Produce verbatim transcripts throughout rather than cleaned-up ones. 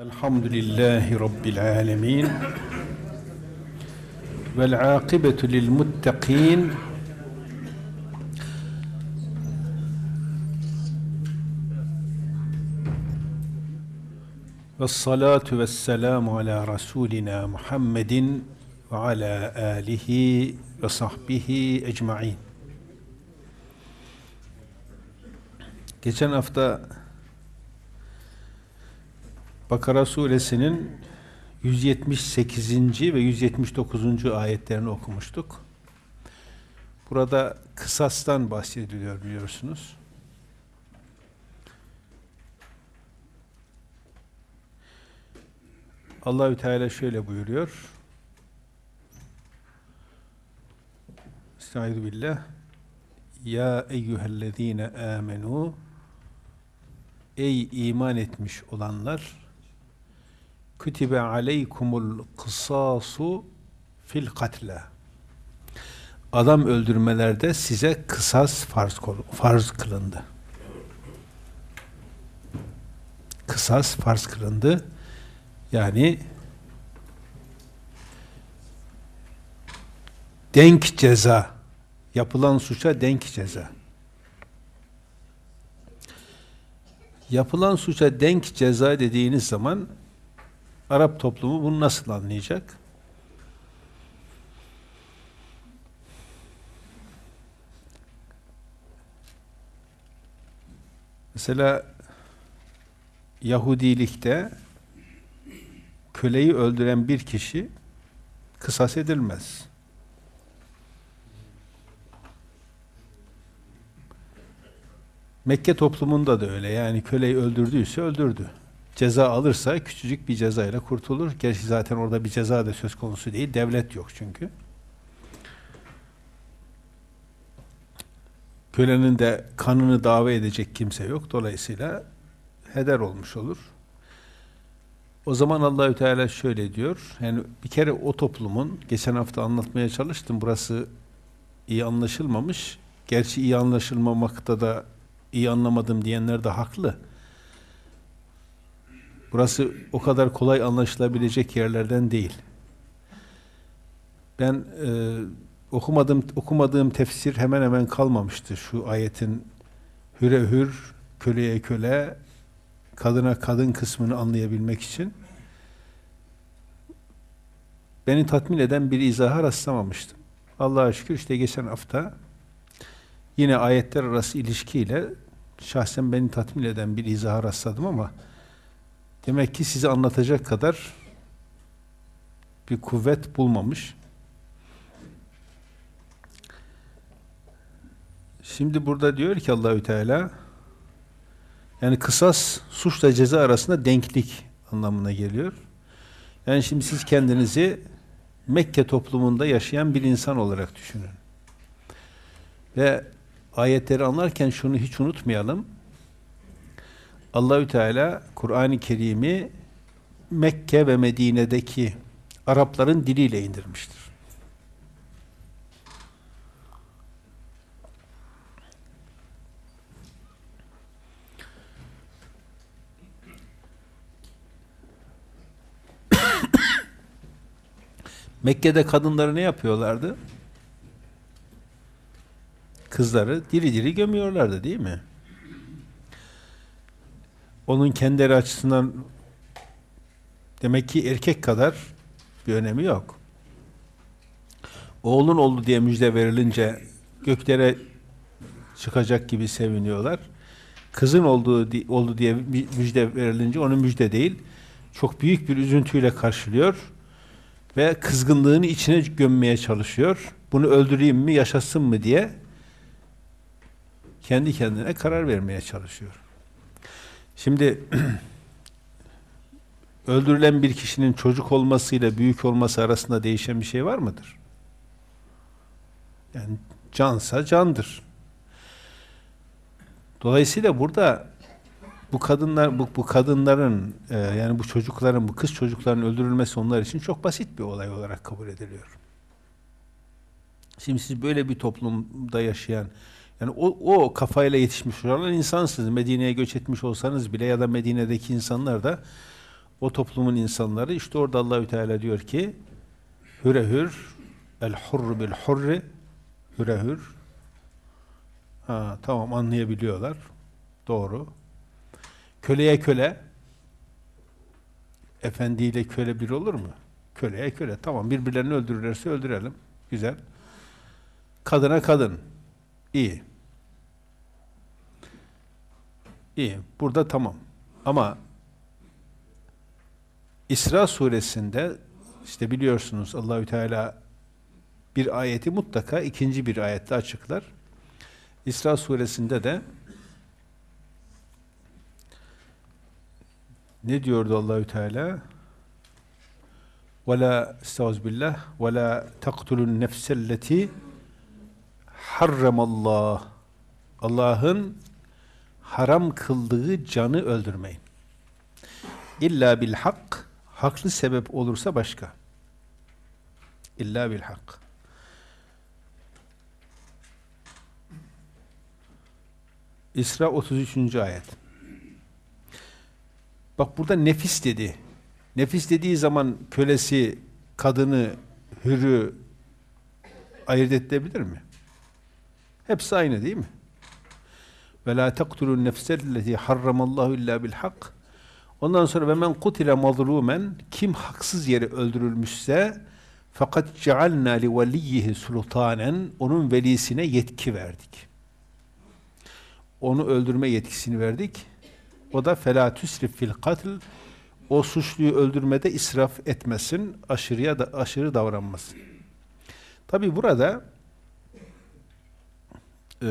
Elhamdülillahi Rabbil alemin. Vel akibetu lil muttaqin. Ves salatu ves selamu ala Rasulina Muhammedin ve ala alihi ve sahbihi ecmain. Geçen hafta Bakara suresinin yüz yetmiş sekizinci ve yüz yetmiş dokuzuncu ayetlerini okumuştuk. Burada kısastan bahsediliyor biliyorsunuz. Allahü Teala şöyle buyuruyor. Estağfirullah. Ya eyyühellezine amenu, ey iman etmiş olanlar, kütübe aleykumul kısasu fil katla, adam öldürmelerde size kısas farz, farz kılındı. Kısas farz kılındı. Yani denk ceza, yapılan suça denk ceza. Yapılan suça denk ceza dediğiniz zaman Arap toplumu bunu nasıl anlayacak? Mesela Yahudilikte köleyi öldüren bir kişi kısas edilmez. Mekke toplumunda da öyle. Yani köleyi öldürdüyse öldürdü. Ceza alırsa küçücük bir cezayla kurtulur. Gerçi zaten orada bir ceza da söz konusu değil. Devlet yok çünkü. Kölenin de kanını dava edecek kimse yok. Dolayısıyla heder olmuş olur. O zaman Allahü Teala şöyle diyor. Yani bir kere o toplumun, geçen hafta anlatmaya çalıştım. Burası iyi anlaşılmamış. Gerçi iyi anlaşılmamakta da iyi anlamadım diyenler de haklı. Burası o kadar kolay anlaşılabilecek yerlerden değil. Ben e, okumadığım, okumadığım tefsir hemen hemen kalmamıştı şu ayetin hüre hür, köleye köle, kadına kadın kısmını anlayabilmek için. Beni tatmin eden bir izaha rastlamamıştım. Allah'a şükür işte geçen hafta yine ayetler arası ilişkiyle şahsen beni tatmin eden bir izaha rastladım ama demek ki size anlatacak kadar bir kuvvet bulmamış. Şimdi burada diyor ki Allahü Teala, yani kısas suçla ceza arasında denklik anlamına geliyor. Yani şimdi siz kendinizi Mekke toplumunda yaşayan bir insan olarak düşünün. Ve ayetleri anlarken şunu hiç unutmayalım. Allahü Teala Kur'an-ı Kerim'i Mekke ve Medine'deki Arapların diliyle indirmiştir. Mekke'de kadınları ne yapıyorlardı? Kızları diri diri gömüyorlardı, değil mi? Onun kendileri açısından demek ki erkek kadar bir önemi yok. Oğlun oldu diye müjde verilince göklere çıkacak gibi seviniyorlar. Kızın olduğu oldu diye müjde verilince onun müjde değil, çok büyük bir üzüntüyle karşılıyor ve kızgınlığını içine gömmeye çalışıyor. Bunu öldüreyim mi, yaşasın mı diye kendi kendine karar vermeye çalışıyor. Şimdi öldürülen bir kişinin çocuk olmasıyla büyük olması arasında değişen bir şey var mıdır? Yani cansa candır. Dolayısıyla burada bu kadınlar bu, bu kadınların e, yani bu çocukların, bu kız çocukların öldürülmesi onlar için çok basit bir olay olarak kabul ediliyor. Şimdi siz böyle bir toplumda yaşayan, yani o, o kafayla yetişmiş olan insansınız. Medine'ye göç etmiş olsanız bile ya da Medine'deki insanlar da O toplumun insanları, işte orada Allahü Teala diyor ki hüre hür, el hurru bil hurri, hüre hür. Ha, tamam, anlayabiliyorlar. Doğru. Köleye köle, efendiyle köle bir olur mu? Köleye köle. Tamam, birbirlerini öldürürlerse öldürelim. Güzel. Kadına kadın. İyi. İyi. Burada tamam. Ama İsra suresinde işte biliyorsunuz Allahü Teala bir ayeti mutlaka ikinci bir ayette açıklar. İsra suresinde de ne diyordu Allahü Teala? وَلَا estağfirullah وَلَا تَقْتُلُوا النَّفْسَ الَّتِي حَرَّمَ اللّٰهِ Allah'ın haram kıldığı canı öldürmeyin. İlla bil hak, haklı sebep olursa başka. İlla bil hak. İsra otuz üçüncü ayet. Bak burada nefis dedi. Nefis dediği zaman kölesi, kadını, hürü ayırt edilebilir mi? Hepsi aynı değil mi? Ve la taqtulun nefsellezî harramallahu illa bil hak. Ondan sonra ve men kutile mazlumen, kim haksız yere öldürülmüşse fakat cealna li veliyhi sultanen, onun velisine yetki verdik. Onu öldürme yetkisini verdik. O da felâ tüsrif fil katl, o suçluyu öldürmede israf etmesin, aşırıya da aşırı davranmasın. Tabi burada e,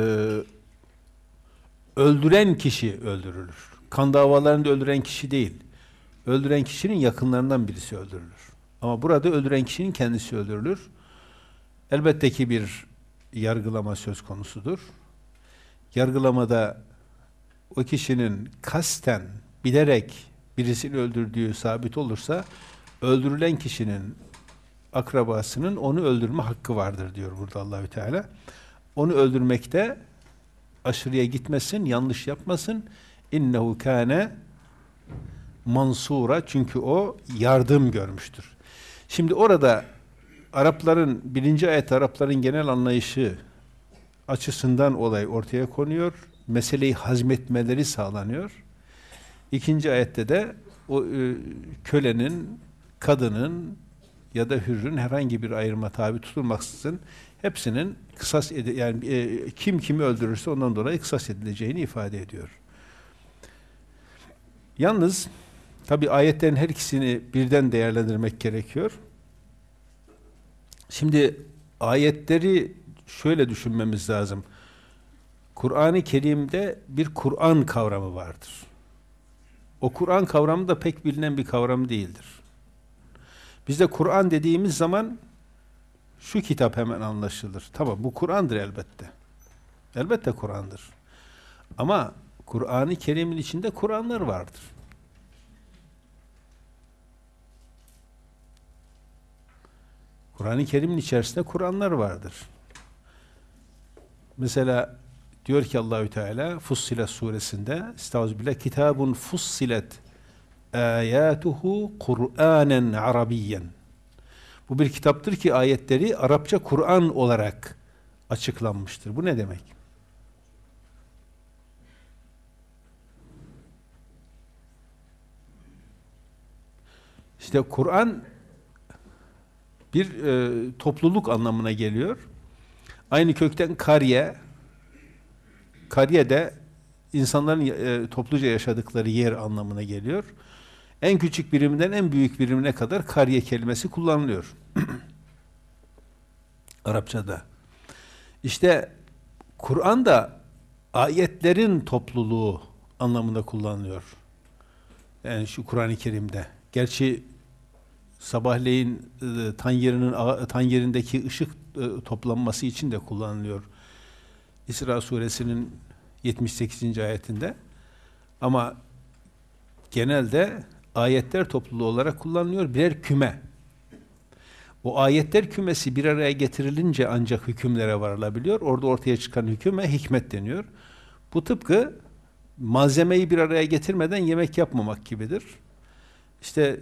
öldüren kişi öldürülür. Kan davalarında öldüren kişi değil. Öldüren kişinin yakınlarından birisi öldürülür. Ama burada öldüren kişinin kendisi öldürülür. Elbette ki bir yargılama söz konusudur. Yargılamada o kişinin kasten, bilerek birisini öldürdüğü sabit olursa, öldürülen kişinin akrabasının onu öldürme hakkı vardır diyor burada Allahü Teala. Onu öldürmekte aşırıya gitmesin, yanlış yapmasın. İnnehu kâne mansura, çünkü o yardım görmüştür. Şimdi orada Arapların, birinci ayet Arapların genel anlayışı açısından olay ortaya konuyor. Meseleyi hazmetmeleri sağlanıyor. İkinci ayette de o e, kölenin, kadının ya da hürrün herhangi bir ayrıma tabi tutulmaksızın hepsinin kısas ede, yani e, kim kimi öldürürse ondan dolayı kısas edileceğini ifade ediyor. Yalnız tabi ayetlerin her ikisini birden değerlendirmek gerekiyor. Şimdi ayetleri şöyle düşünmemiz lazım. Kur'an-ı Kerim'de bir Kur'an kavramı vardır. O Kur'an kavramı da pek bilinen bir kavram değildir. Bizde Kur'an dediğimiz zaman şu kitap hemen anlaşılır. Tamam, bu Kur'an'dır elbette. Elbette Kur'an'dır. Ama Kur'an-ı Kerim'in içinde Kur'anlar vardır. Kur'an-ı Kerim'in içerisinde Kur'anlar vardır. Mesela diyor ki Allahü Teala Fussilet suresinde, Estağfirullah, kitabun fussilet ayatuhu Kur'anen Arabiyyen. Bu bir kitaptır ki ayetleri Arapça Kur'an olarak açıklanmıştır. Bu ne demek? İşte Kur'an bir e, topluluk anlamına geliyor. Aynı kökten kariye, kariye de insanların e, topluca yaşadıkları yer anlamına geliyor. En küçük biriminden en büyük birimine kadar kariye kelimesi kullanılıyor. Arapçada. İşte Kur'an da ayetlerin topluluğu anlamında kullanılıyor. Yani şu Kur'an-ı Kerim'de. Gerçi sabahleyin e, tan yerinin tan yerindeki ışık e, toplanması için de kullanılıyor. İsra suresinin yetmiş sekizinci ayetinde. Ama genelde ayetler topluluğu olarak kullanılıyor. Birer küme. O ayetler kümesi bir araya getirilince ancak hükümlere varılabiliyor. Orada ortaya çıkan hüküme hikmet deniyor. Bu tıpkı malzemeyi bir araya getirmeden yemek yapmamak gibidir. İşte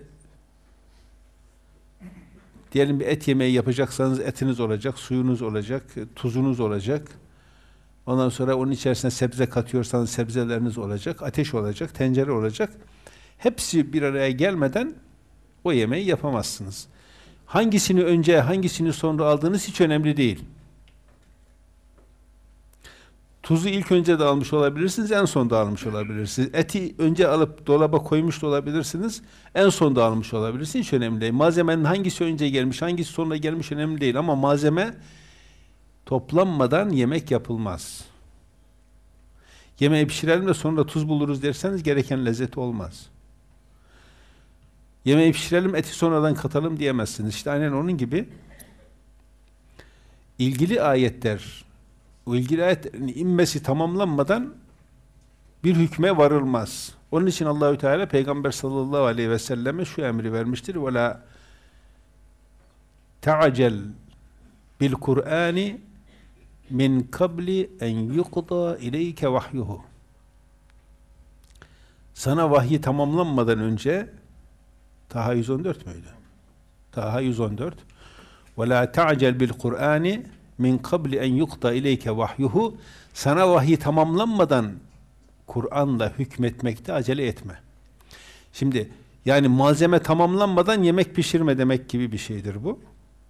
diyelim bir et yemeği yapacaksanız etiniz olacak, suyunuz olacak, tuzunuz olacak. Ondan sonra onun içerisine sebze katıyorsanız sebzeleriniz olacak, ateş olacak, tencere olacak. Hepsi bir araya gelmeden o yemeği yapamazsınız. Hangisini önce, hangisini sonra aldığınız hiç önemli değil. Tuzu ilk önce de almış olabilirsiniz, en son da almış olabilirsiniz. Eti önce alıp dolaba koymuş da olabilirsiniz, en son da almış olabilirsiniz. Hiç önemli değil. Malzemenin hangisi önce gelmiş, hangisi sonra gelmiş önemli değil. Ama malzeme toplanmadan yemek yapılmaz. Yemeği pişirelim de sonra tuz buluruz derseniz gereken lezzet olmaz. Yemeği pişirelim, eti sonradan katalım diyemezsiniz. İşte aynen onun gibi ilgili ayetler, o ilgili ayetlerin inmesi tamamlanmadan bir hükme varılmaz. Onun için Allahü Teala Peygamber sallallahu aleyhi ve selleme şu emri vermiştir: "Ve la ta'cel bil Kur'ani min kabli en yuqda ileyke vahyuhu." Sana vahyi tamamlanmadan önce, Taha yüz on dört müydü? Taha yüz on dört. "Ve la ta'cel bil Kur'ani min kabli en yuqda ileyke vahyuhu." Sana vahyi tamamlanmadan Kur'an'la hükmetmekte acele etme. Şimdi yani malzeme tamamlanmadan yemek pişirme demek gibi bir şeydir bu.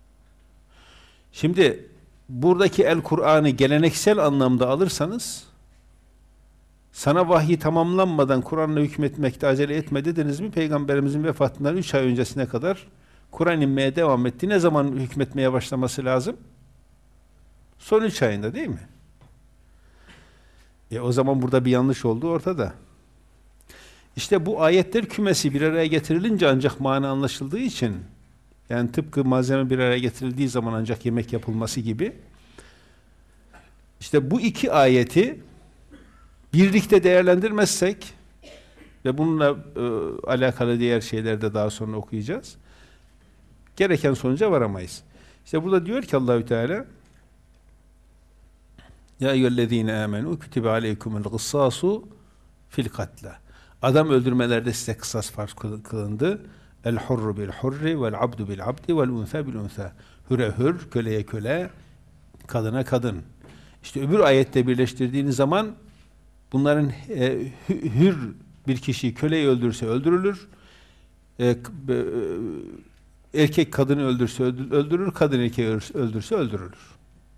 Şimdi buradaki el Kur'an'ı geleneksel anlamda alırsanız, sana vahyi tamamlanmadan Kur'an'la hükmetmekte acele etme dediniz mi? Peygamberimizin vefatından üç ay öncesine kadar Kur'an inmeye devam etti. Ne zaman hükmetmeye başlaması lazım? Son üç ayında değil mi? E o zaman burada bir yanlış oldu ortada. İşte bu ayetler kümesi bir araya getirilince ancak mana anlaşıldığı için, yani tıpkı malzeme bir araya getirildiği zaman ancak yemek yapılması gibi, işte bu iki ayeti birlikte değerlendirmezsek ve bununla e, alakalı diğer şeyleri de daha sonra okuyacağız, gereken sonuca varamayız. İşte burada diyor ki Allahü Teala: "Ya eyyühellezine amenu kutibe aleykumul kıssasu fil katla." Adam öldürmelerde size kısas farz kılındı. El hurru bil hurri vel abdu bil abdi vel unsa bil unsa. Hüre hür, köleye köle, kadına kadın. İşte öbür ayette birleştirdiğiniz zaman bunların e, hür bir kişi köleyi öldürse öldürülür. E, e, erkek kadını öldürse öldürülür, kadın erkeği öldürse öldürülür.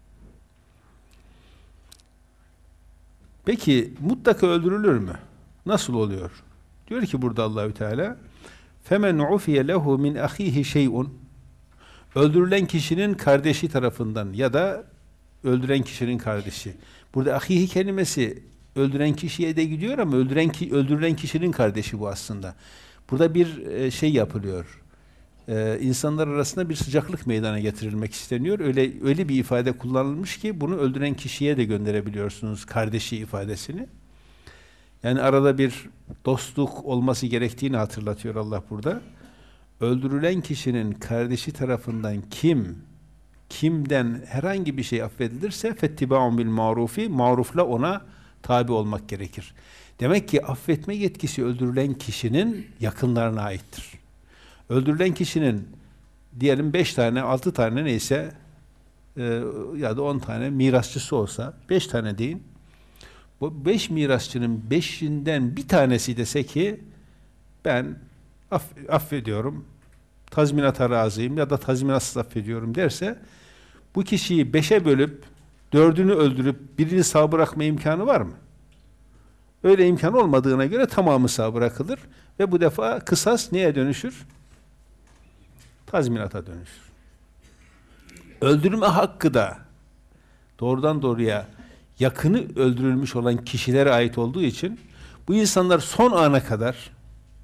Peki mutlaka öldürülür mü? Nasıl oluyor? Diyor ki burada Allahü Teala: "Femen ufiye lehu min ahihi şey'un." Öldürülen kişinin kardeşi tarafından ya da öldüren kişinin kardeşi. Burada ahihi kelimesi öldüren kişiye de gidiyor ama öldüren ki öldürülen kişinin kardeşi bu aslında. Burada bir e, şey yapılıyor. Ee, insanlar arasında bir sıcaklık meydana getirilmek isteniyor. Öyle öyle bir ifade kullanılmış ki bunu öldüren kişiye de gönderebiliyorsunuz, kardeşi ifadesini. Yani arada bir dostluk olması gerektiğini hatırlatıyor Allah burada. Öldürülen kişinin kardeşi tarafından kim kimden herhangi bir şey affedilirse fettibaun bil marufi, marufla ona tabi olmak gerekir. Demek ki affetme yetkisi öldürülen kişinin yakınlarına aittir. Öldürülen kişinin diyelim beş tane, altı tane neyse e, ya da on tane mirasçısı olsa, beş tane deyin. Bu beş mirasçının beşinden bir tanesi dese ki ben aff affediyorum, tazminata razıyım ya da tazminatsız affediyorum derse, bu kişiyi beşe bölüp dördünü öldürüp birini sağ bırakma imkanı var mı? Öyle imkan olmadığına göre tamamı sağ bırakılır ve bu defa kısas neye dönüşür? Tazminata dönüşür. Öldürme hakkı da doğrudan doğruya yakını öldürülmüş olan kişilere ait olduğu için bu insanlar son ana kadar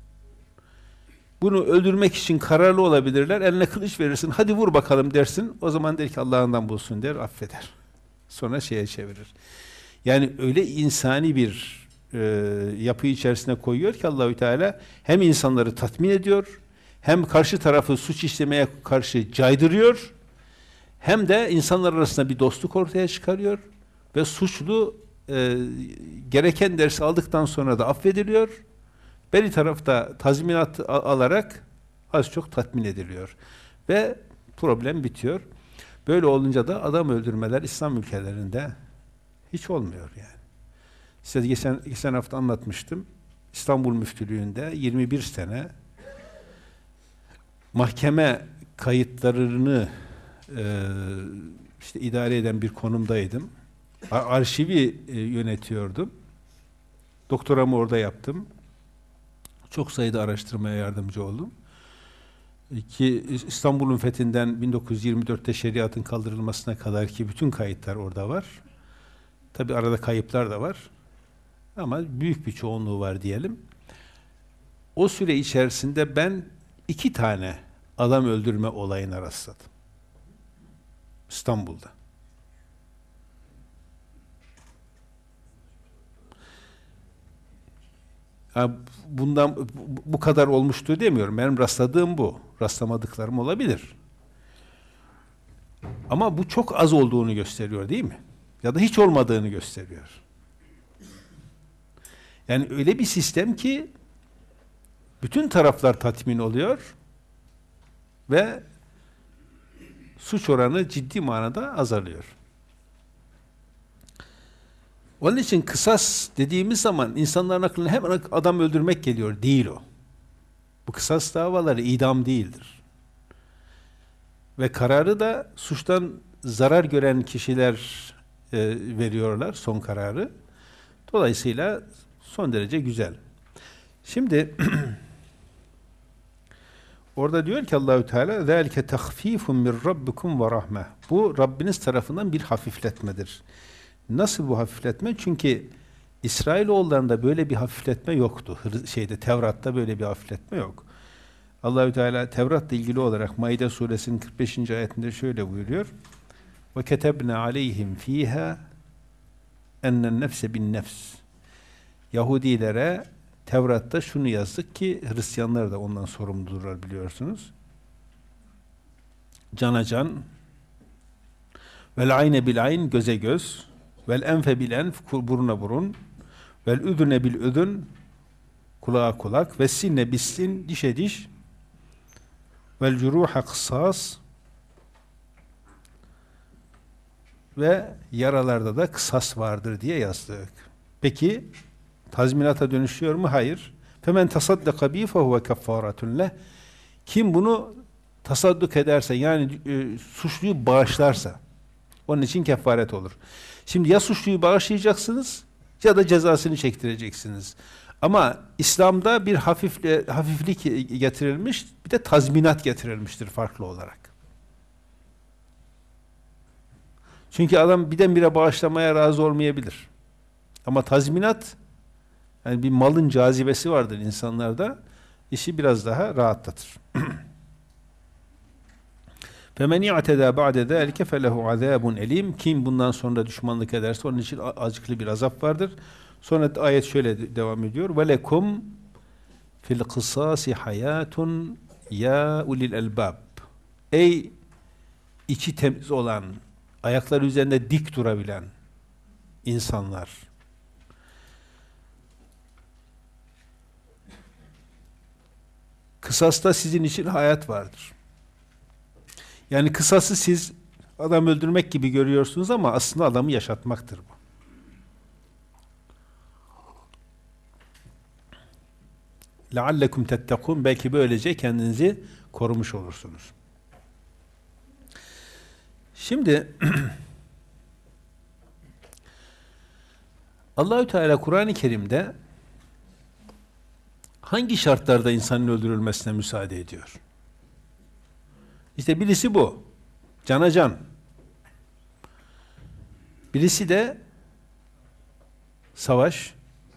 bunu öldürmek için kararlı olabilirler. Eline kılıç verirsin, hadi vur bakalım dersin. O zaman der ki Allah'ından bulsun der, affeder. Sonra şeye çevirir. Yani öyle insani bir e, yapı içerisine koyuyor ki Allahü Teala hem insanları tatmin ediyor, hem karşı tarafı suç işlemeye karşı caydırıyor, hem de insanlar arasında bir dostluk ortaya çıkarıyor ve suçlu e, gereken dersi aldıktan sonra da affediliyor Beri tarafta tazminat a- alarak az çok tatmin ediliyor. Ve problem bitiyor. Böyle olunca da adam öldürmeler İslam ülkelerinde hiç olmuyor yani. Size geçen, geçen hafta anlatmıştım. İstanbul Müftülüğü'nde yirmi bir sene mahkeme kayıtlarını e, işte idare eden bir konumdaydım. Ar- Arşivi e, yönetiyordum. Doktoramı orada yaptım. Çok sayıda araştırmaya yardımcı oldum. Ki İstanbul'un fethinden bin dokuz yüz yirmi dörtte şeriatın kaldırılmasına kadar ki bütün kayıtlar orada var. Tabi arada kayıplar da var. Ama büyük bir çoğunluğu var diyelim. O süre içerisinde ben iki tane adam öldürme olayına rastladım. İstanbul'da. Ha, bundan bu bu kadar olmuştu demiyorum. Benim rastladığım bu. Rastlamadıklarım olabilir. Ama bu çok az olduğunu gösteriyor değil mi? Ya da hiç olmadığını gösteriyor. Yani öyle bir sistem ki bütün taraflar tatmin oluyor ve suç oranı ciddi manada azalıyor. Onun için kısas dediğimiz zaman insanların aklına hemen adam öldürmek geliyor. Değil o. Bu kısas davaları idam değildir. Ve kararı da suçtan zarar gören kişiler e, veriyorlar son kararı. Dolayısıyla son derece güzel. Şimdi orada diyor ki Allahü Teala "Zalike tahfifun min rabbikum ve rahme." Bu Rabbiniz tarafından bir hafifletmedir. Nasıl bu hafifletme? Çünkü İsrailoğullarında böyle bir hafifletme yoktu. Hır- Şeyde Tevrat'ta böyle bir hafifletme yok. Allahü Teala Tevrat'la ilgili olarak Maide suresinin kırk beşinci ayetinde şöyle buyuruyor. Ve ketebna aleyhim fiha ennen nefse bin nefs. Yahudilere Tevrat'ta şunu yazdık ki Hristiyanlar da ondan sorumludurlar biliyorsunuz. Cana can, vel ayne bil ayn, göze göz, vel enfe bil enf, buruna burun, vel üdüne bil üdün, kulağa kulak, ve sinne bislin, dişe diş, vel curuha kısas, ve yaralarda da kısas vardır diye yazdık. Peki tazminata dönüşüyor mu? Hayır. Femen tasaddaka bi fehuve keffaratun leh. Kim bunu tasadduk ederse yani e, suçluyu bağışlarsa onun için kefaret olur. Şimdi ya suçluyu bağışlayacaksınız ya da cezasını çektireceksiniz. Ama İslam'da bir hafifle, hafiflik getirilmiş, bir de tazminat getirilmiştir farklı olarak. Çünkü adam birdenbire bağışlamaya razı olmayabilir. Ama tazminat, yani bir malın cazibesi vardır insanlarda, işi biraz daha rahatlatır. فَمَنْ يَعْتَدَى بَعْدَ ذَٰلِكَ فَلَهُ عَذَابٌ elim. Kim bundan sonra düşmanlık ederse onun için acıklı bir azap vardır. Sonra ayet şöyle devam ediyor. وَلَكُمْ fil kısasi hayatun ya ulil elbab. Ey içi temiz olan, ayakları üzerinde dik durabilen insanlar. Kısasta sizin için hayat vardır. Yani kısası siz adam öldürmek gibi görüyorsunuz ama aslında adamı yaşatmaktır bu. لَعَلَّكُمْ تَتَّقُونَ. Belki böylece kendinizi korumuş olursunuz. Şimdi Allahü Teala Kur'an-ı Kerim'de hangi şartlarda insanın öldürülmesine müsaade ediyor? İşte birisi bu. Cana can. Birisi de savaş.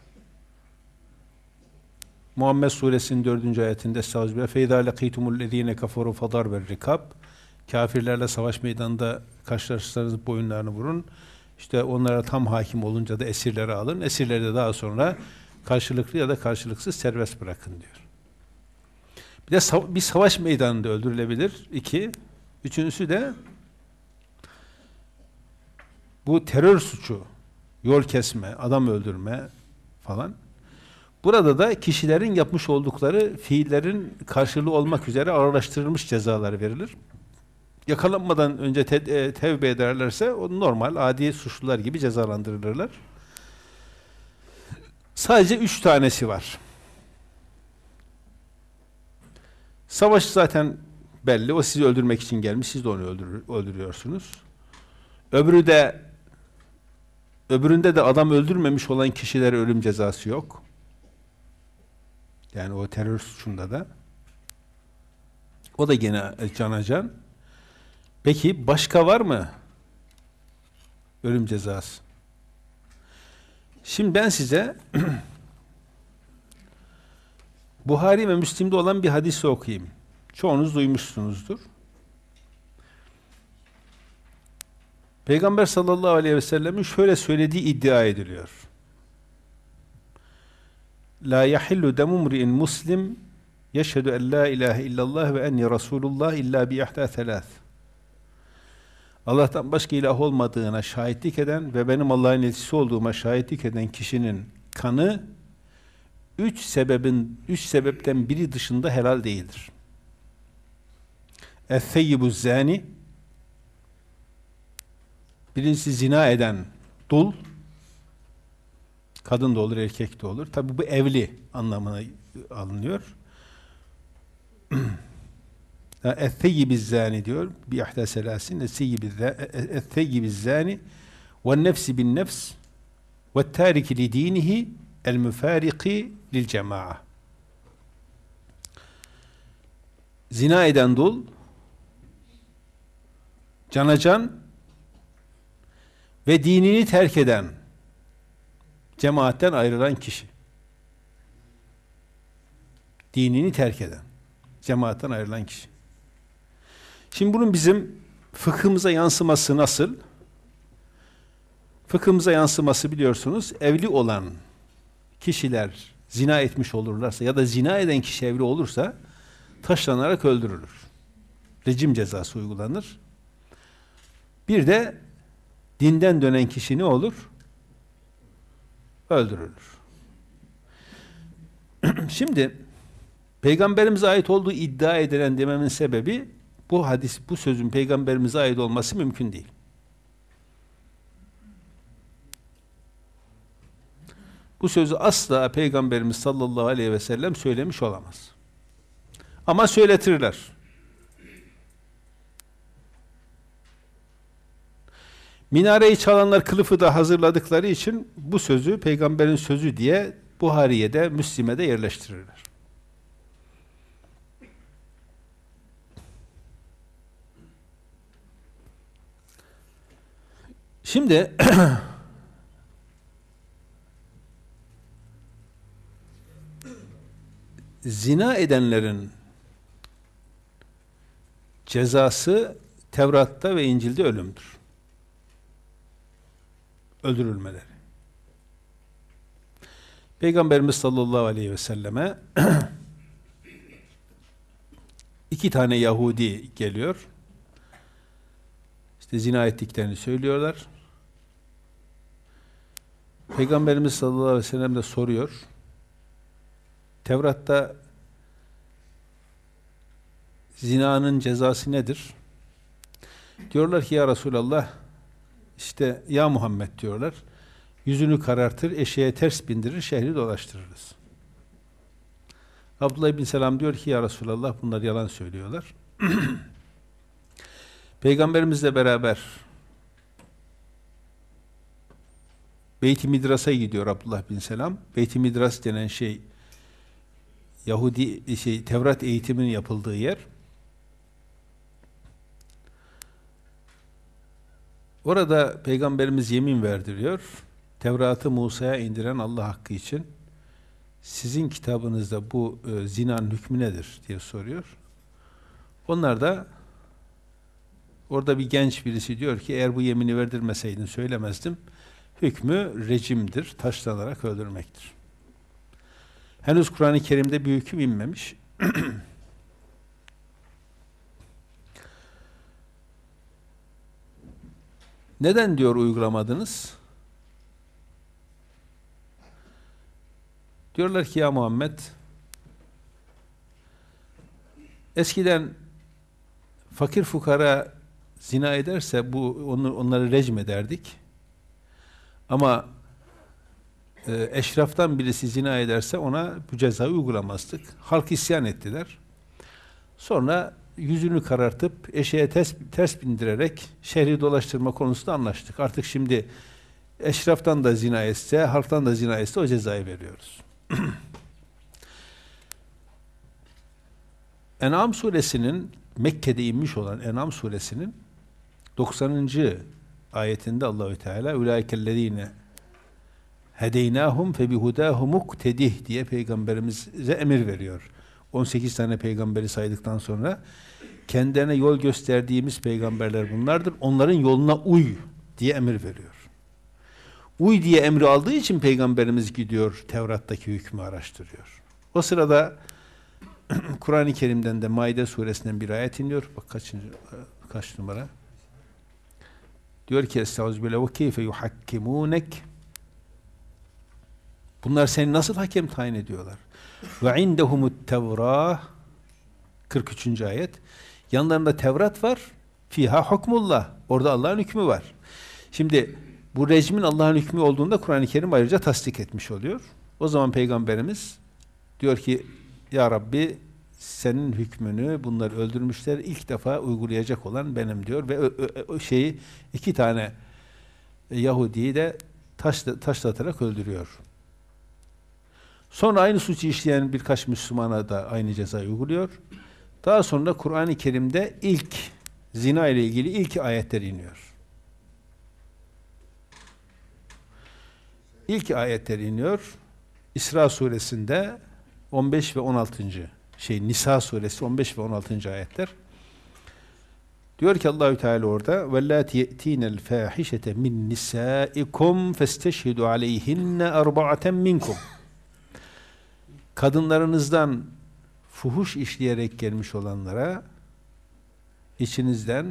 Muhammed Suresinin dördüncü ayetinde Estağfirullah. فَاِذَا لَقِيتُمُ الَّذ۪ينَ كَفَرُوا فَضَرْبَ الرِّكَابِ. Kafirlerle savaş meydanında karşılaşırsanız boyunlarını vurun. İşte onlara tam hakim olunca da esirleri alın. Esirleri de daha sonra karşılıklı ya da karşılıksız serbest bırakın diyor. Bir de sav bir savaş meydanında öldürülebilir. İki. Üçüncüsü de bu terör suçu, yol kesme, adam öldürme falan. Burada da kişilerin yapmış oldukları fiillerin karşılığı olmak üzere ağırlaştırılmış cezalar verilir. Yakalanmadan önce te e, tevbe ederlerse o normal, adi suçlular gibi cezalandırılırlar. Sadece üç tanesi var. Savaş zaten belli. O sizi öldürmek için gelmiş. Siz de onu öldürür, öldürüyorsunuz. Öbürü de öbüründe de adam öldürmemiş olan kişilere ölüm cezası yok. Yani o terör suçunda da. O da gene cana can. Peki başka var mı? Ölüm cezası. Şimdi ben size Buhari ve Müslim'de olan bir hadisi okuyayım. Çoğunuz duymuşsunuzdur. Peygamber sallallahu aleyhi ve sellemin şöyle söylediği iddia ediliyor. La yahillu demumri'in muslim yeşhedü en la ilahe illallah ve enni rasulullah illa bi ihda thalath. Allah'tan başka ilah olmadığına şahitlik eden ve benim Allah'ın elçisi olduğuma şahitlik eden kişinin kanı üç sebebin üç sebepten biri dışında helal değildir. Es-seyyibuz zani, birincisi zina eden dul, kadın da olur, erkek de olur. Tabi bu evli anlamına alınıyor. Es-seyyibiz zani diyor. Bi ihda selasin es-seyyibiz zani ve nefsi bin nefs ve tariki li dinihi el müfariki lil cema'a. Zina eden dul, cana can ve dinini terk eden, cemaatten ayrılan kişi. Dinini terk eden, cemaatten ayrılan kişi. Şimdi bunun bizim fıkhımıza yansıması nasıl? Fıkhımıza yansıması biliyorsunuz, evli olan kişiler zina etmiş olurlarsa ya da zina eden kişi evli olursa taşlanarak öldürülür. Rejim cezası uygulanır. Bir de dinden dönen kişi ne olur? Öldürülür. Şimdi Peygamberimize ait olduğu iddia edilen dememin sebebi bu hadis, bu sözün Peygamberimize ait olması mümkün değil. Bu sözü asla Peygamberimiz sallallahu aleyhi ve sellem söylemiş olamaz. Ama söyletirler. Minareyi çalanlar kılıfı da hazırladıkları için bu sözü Peygamberin sözü diye Buhari'ye de Müslim'e de yerleştirirler. Şimdi zina edenlerin cezası Tevrat'ta ve İncil'de ölümdür. Öldürülmeleri. Peygamberimiz sallallahu aleyhi ve selleme iki tane Yahudi geliyor. İşte zina ettiklerini söylüyorlar. Peygamberimiz sallallahu aleyhi ve sellem de soruyor. Tevrat'ta zinanın cezası nedir? Diyorlar ki ya Resulallah, işte ya Muhammed diyorlar, yüzünü karartır, eşeğe ters bindirir, şehri dolaştırırız. Abdullah bin Selam diyor ki ya Resulallah, bunlar yalan söylüyorlar. Peygamberimizle beraber Beyt-i Midras'a gidiyor Abdullah bin Selam. Beyt-i Midras denen şey Yahudi şey Tevrat eğitiminin yapıldığı yer. Orada Peygamberimiz yemin verdiriyor. Tevrat'ı Musa'ya indiren Allah hakkı için sizin kitabınızda bu e, zinanın hükmü nedir diye soruyor. Onlar da orada bir genç birisi diyor ki eğer bu yemini verdirmeseydin söylemezdim. Hükmü rejimdir, taşlanarak öldürmektir. Henüz Kur'an-ı Kerim'de bir hüküm inmemiş. Neden diyor uygulamadınız? Diyorlar ki ya Muhammed, eskiden fakir fukara zina ederse bu onu, onları recm ederdik. Ama e, eşraftan birisi zina ederse ona bu cezayı uygulamazdık. Halk isyan ettiler. Sonra yüzünü karartıp eşeğe ters, ters bindirerek şehri dolaştırma konusunda anlaştık. Artık şimdi eşraftan da zina etse, halktan da zina etse o cezayı veriyoruz. En'am suresinin Mekke'de inmiş olan En'am suresinin doksanıncı ayetinde Allahü Teala "Ulaikellezine hedeynâhum fe bihudâhum muktedih" diye peygamberimize emir veriyor. on sekiz tane peygamberi saydıktan sonra kendilerine yol gösterdiğimiz peygamberler bunlardır. Onların yoluna uy diye emir veriyor. Uy diye emri aldığı için peygamberimiz gidiyor Tevrat'taki hükmü araştırıyor. O sırada Kur'an-ı Kerim'den de Maide suresinden bir ayet iniyor. Bak kaçıncı, kaç numara? Diyor ki Estağfirullah ve keyfe yuhakkimunek. Bunlar seni nasıl hakem tayin ediyorlar? Ve indehumut tevrah, kırk üçüncü ayet. Yanlarında Tevrat var. Fiha hukmullah. Orada Allah'ın hükmü var. Şimdi bu rejmin Allah'ın hükmü olduğunda Kur'an-ı Kerim ayrıca tasdik etmiş oluyor. O zaman Peygamberimiz diyor ki ya Rabbi senin hükmünü bunlar öldürmüşler. İlk defa uygulayacak olan benim diyor ve o, o, o şeyi iki tane Yahudi'yi de taş, taşlatarak öldürüyor. Sonra aynı suçu işleyen birkaç Müslümana da aynı cezayı uyguluyor. Daha sonra Kur'an-ı Kerim'de ilk zina ile ilgili ilk ayetler iniyor. İlk ayetler iniyor. İsra suresinde on beş ve on altıncı şey Nisa suresi on beş ve on altıncı ayetler. Diyor ki Allahü Teala orada vellati yetinel fahişete min nisaikum festeşhidu aleyhinne erba'aten minkum. Kadınlarınızdan fuhuş işleyerek gelmiş olanlara içinizden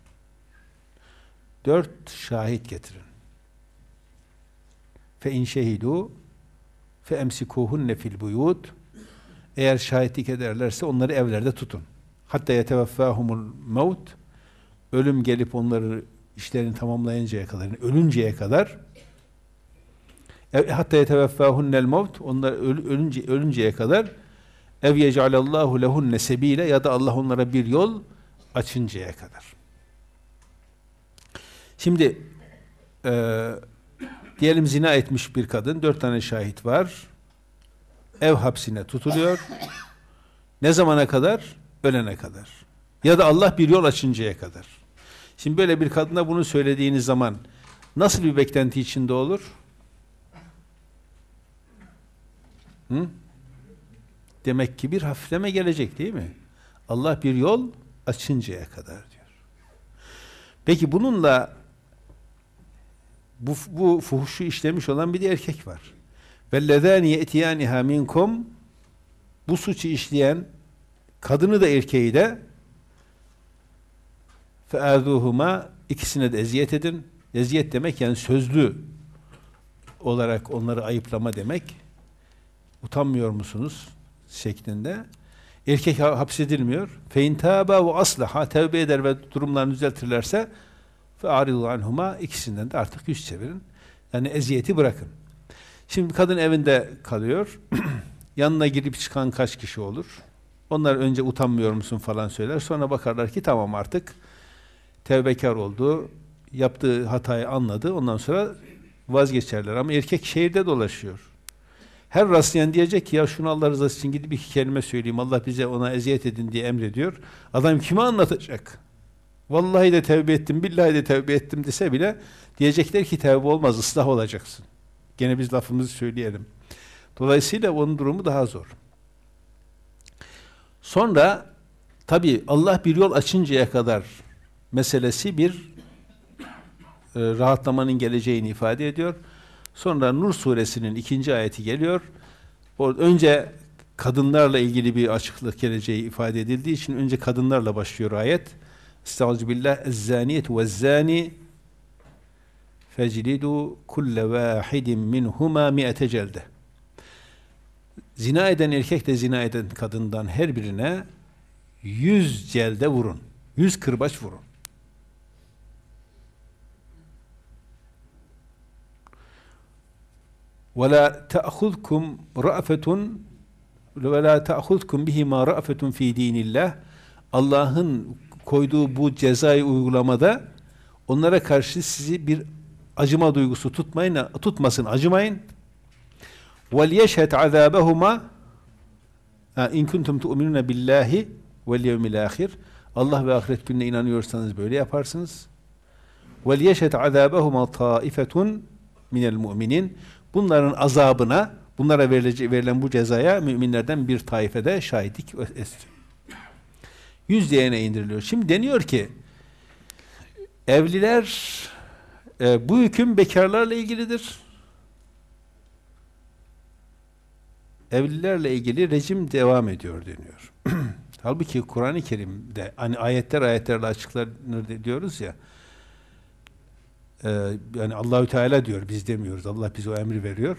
dört şahit getirin. Fe in şehidu fe emsikuhunne fil buyut. Eğer şahitlik ederlerse onları evlerde tutun. Hatta yeteveffahumul maut. Ölüm gelip onları işlerini tamamlayıncaya kadar, yani ölünceye kadar hatta yeteveffâhunnel mevt, onlar ölünce, ölünceye kadar ev yec'alallahu lehunne sebîle, ya da Allah onlara bir yol açıncaya kadar. Şimdi e, diyelim zina etmiş bir kadın, dört tane şahit var, ev hapsine tutuluyor. Ne zamana kadar? Ölene kadar. Ya da Allah bir yol açıncaya kadar. Şimdi böyle bir kadına bunu söylediğiniz zaman nasıl bir beklenti içinde olur? Hı? Demek ki bir hafifleme gelecek değil mi? Allah bir yol açıncaya kadar diyor. Peki bununla bu, bu fuhuşu işlemiş olan bir de erkek var. وَالَّذَانِ يَأْتِيَانِهَا مِنْكُمْ Bu suçu işleyen kadını da erkeği de فَاَذُوهُمَا ikisine de eziyet edin. Eziyet demek yani sözlü olarak onları ayıplama demek. Utanmıyor musunuz? Şeklinde. Erkek hapsedilmiyor. فَاِنْ تَابَا وَأَصْلَحَا Tevbe eder ve durumlarını düzeltirlerse فَاَعْرِضُ عَنْهُمَا ikisinden de artık yüz çevirin. Yani eziyeti bırakın. Şimdi kadın evinde kalıyor. Yanına girip çıkan kaç kişi olur? Onlar önce utanmıyor musun falan söyler. Sonra bakarlar ki tamam artık tevbekar oldu. Yaptığı hatayı anladı. Ondan sonra vazgeçerler. Ama erkek şehirde dolaşıyor. Her rastlayan diyecek ki ya şunu Allah rızası için gidip iki kelime söyleyeyim. Allah bize ona eziyet edin diye emrediyor. Adam kime anlatacak? Vallahi de tevbe ettim, billahi de tevbe ettim dese bile diyecekler ki tevbe olmaz, ıslah olacaksın. Gene biz lafımızı söyleyelim. Dolayısıyla onun durumu daha zor. Sonra tabi Allah bir yol açıncaya kadar meselesi bir e, rahatlamanın geleceğini ifade ediyor. Sonra Nur suresinin ikinci ayeti geliyor. O, önce kadınlarla ilgili bir açıklık geleceği ifade edildiği için önce kadınlarla başlıyor ayet. Estağfirullah. Ez-zaniyetu ve'z-zani feclidu kulle vahidin minhuma mi'ete celde. Zina eden erkek de zina eden kadından her birine yüz celde vurun. Yüz kırbaç vurun. وَلَا تَأْخُذْكُمْ رَأْفَةٌ وَلَا تَأْخُذْكُمْ بِهِمَا رَأْفَةٌ ف۪ي د۪ينِ اللّٰهِ Allah'ın koyduğu bu cezayı uygulamada onlara karşı sizi bir acıma duygusu tutmayın, tutmasın, acımayın. وَلْيَشْهَدْ عَذَابَهُمَا اِنْ كُنْتُمْ تُؤْمِنُونَ بِاللّٰهِ وَالْيَوْمِ الْآخِرِ Allah ve ahiret gününe inanıyorsanız böyle yaparsınız. وَلْيَشْهَدْ عَذَابَهُمَا طَائِفَةٌ مِنَ الْمُؤْمِنِينَ Bunların azabına, bunlara verilen bu cezaya müminlerden bir taifede şahitlik etsin. Yüz diyene indiriliyor. Şimdi deniyor ki evliler e, bu hüküm bekarlarla ilgilidir. Evlilerle ilgili rejim devam ediyor deniyor. Halbuki Kur'an-ı Kerim'de hani ayetler ayetlerle açıklanır diyoruz ya. E, yani Allahü Teala diyor, biz demiyoruz. Allah bize o emri veriyor.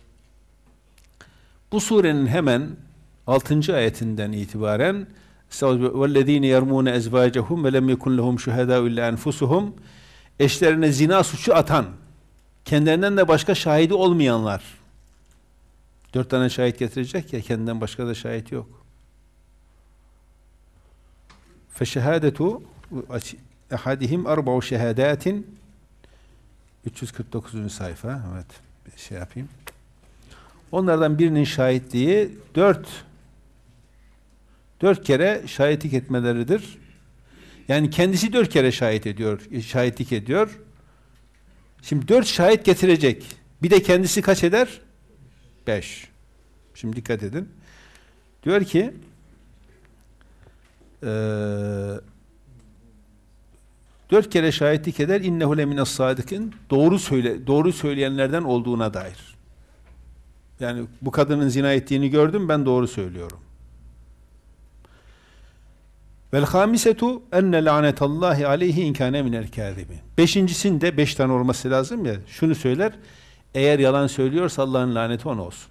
Bu surenin hemen altıncı ayetinden itibaren وَالَّذ۪ينَ يَرْمُونَ اَزْوَاجَهُمْ وَلَمْ يَكُنْ لَهُمْ شُهَدَاءُ اِلَّا اَنْفُسُهُمْ Eşlerine zina suçu atan, kendilerinden de başka şahidi olmayanlar. Dört tane şahit getirecek ya, kendinden başka da şahit yok. فَشَهَادَةُ اَحَدِهِمْ اَرْبَعُ شَهَادَاتٍ üç yüz kırk dokuzuncu sayfa. Evet, bir şey yapayım. Onlardan birinin şahitliği dört dört kere şahitlik etmeleridir. Yani kendisi dört kere şahit ediyor, şahitlik ediyor. Şimdi dört şahit getirecek. Bir de kendisi kaç eder? Beş. Şimdi dikkat edin. Diyor ki eee dört kere şahitlik eder. İnnehu lemines sadikin. Doğru söyle, doğru söyleyenlerden olduğuna dair. Yani bu kadının zina ettiğini gördüm, ben doğru söylüyorum. Vel hamisetu enne lanetallahi aleyhi in kâne minel kâzibin. Beşincisinde beş tane olması lazım ya. Şunu söyler. Eğer yalan söylüyorsa Allah'ın laneti ona olsun.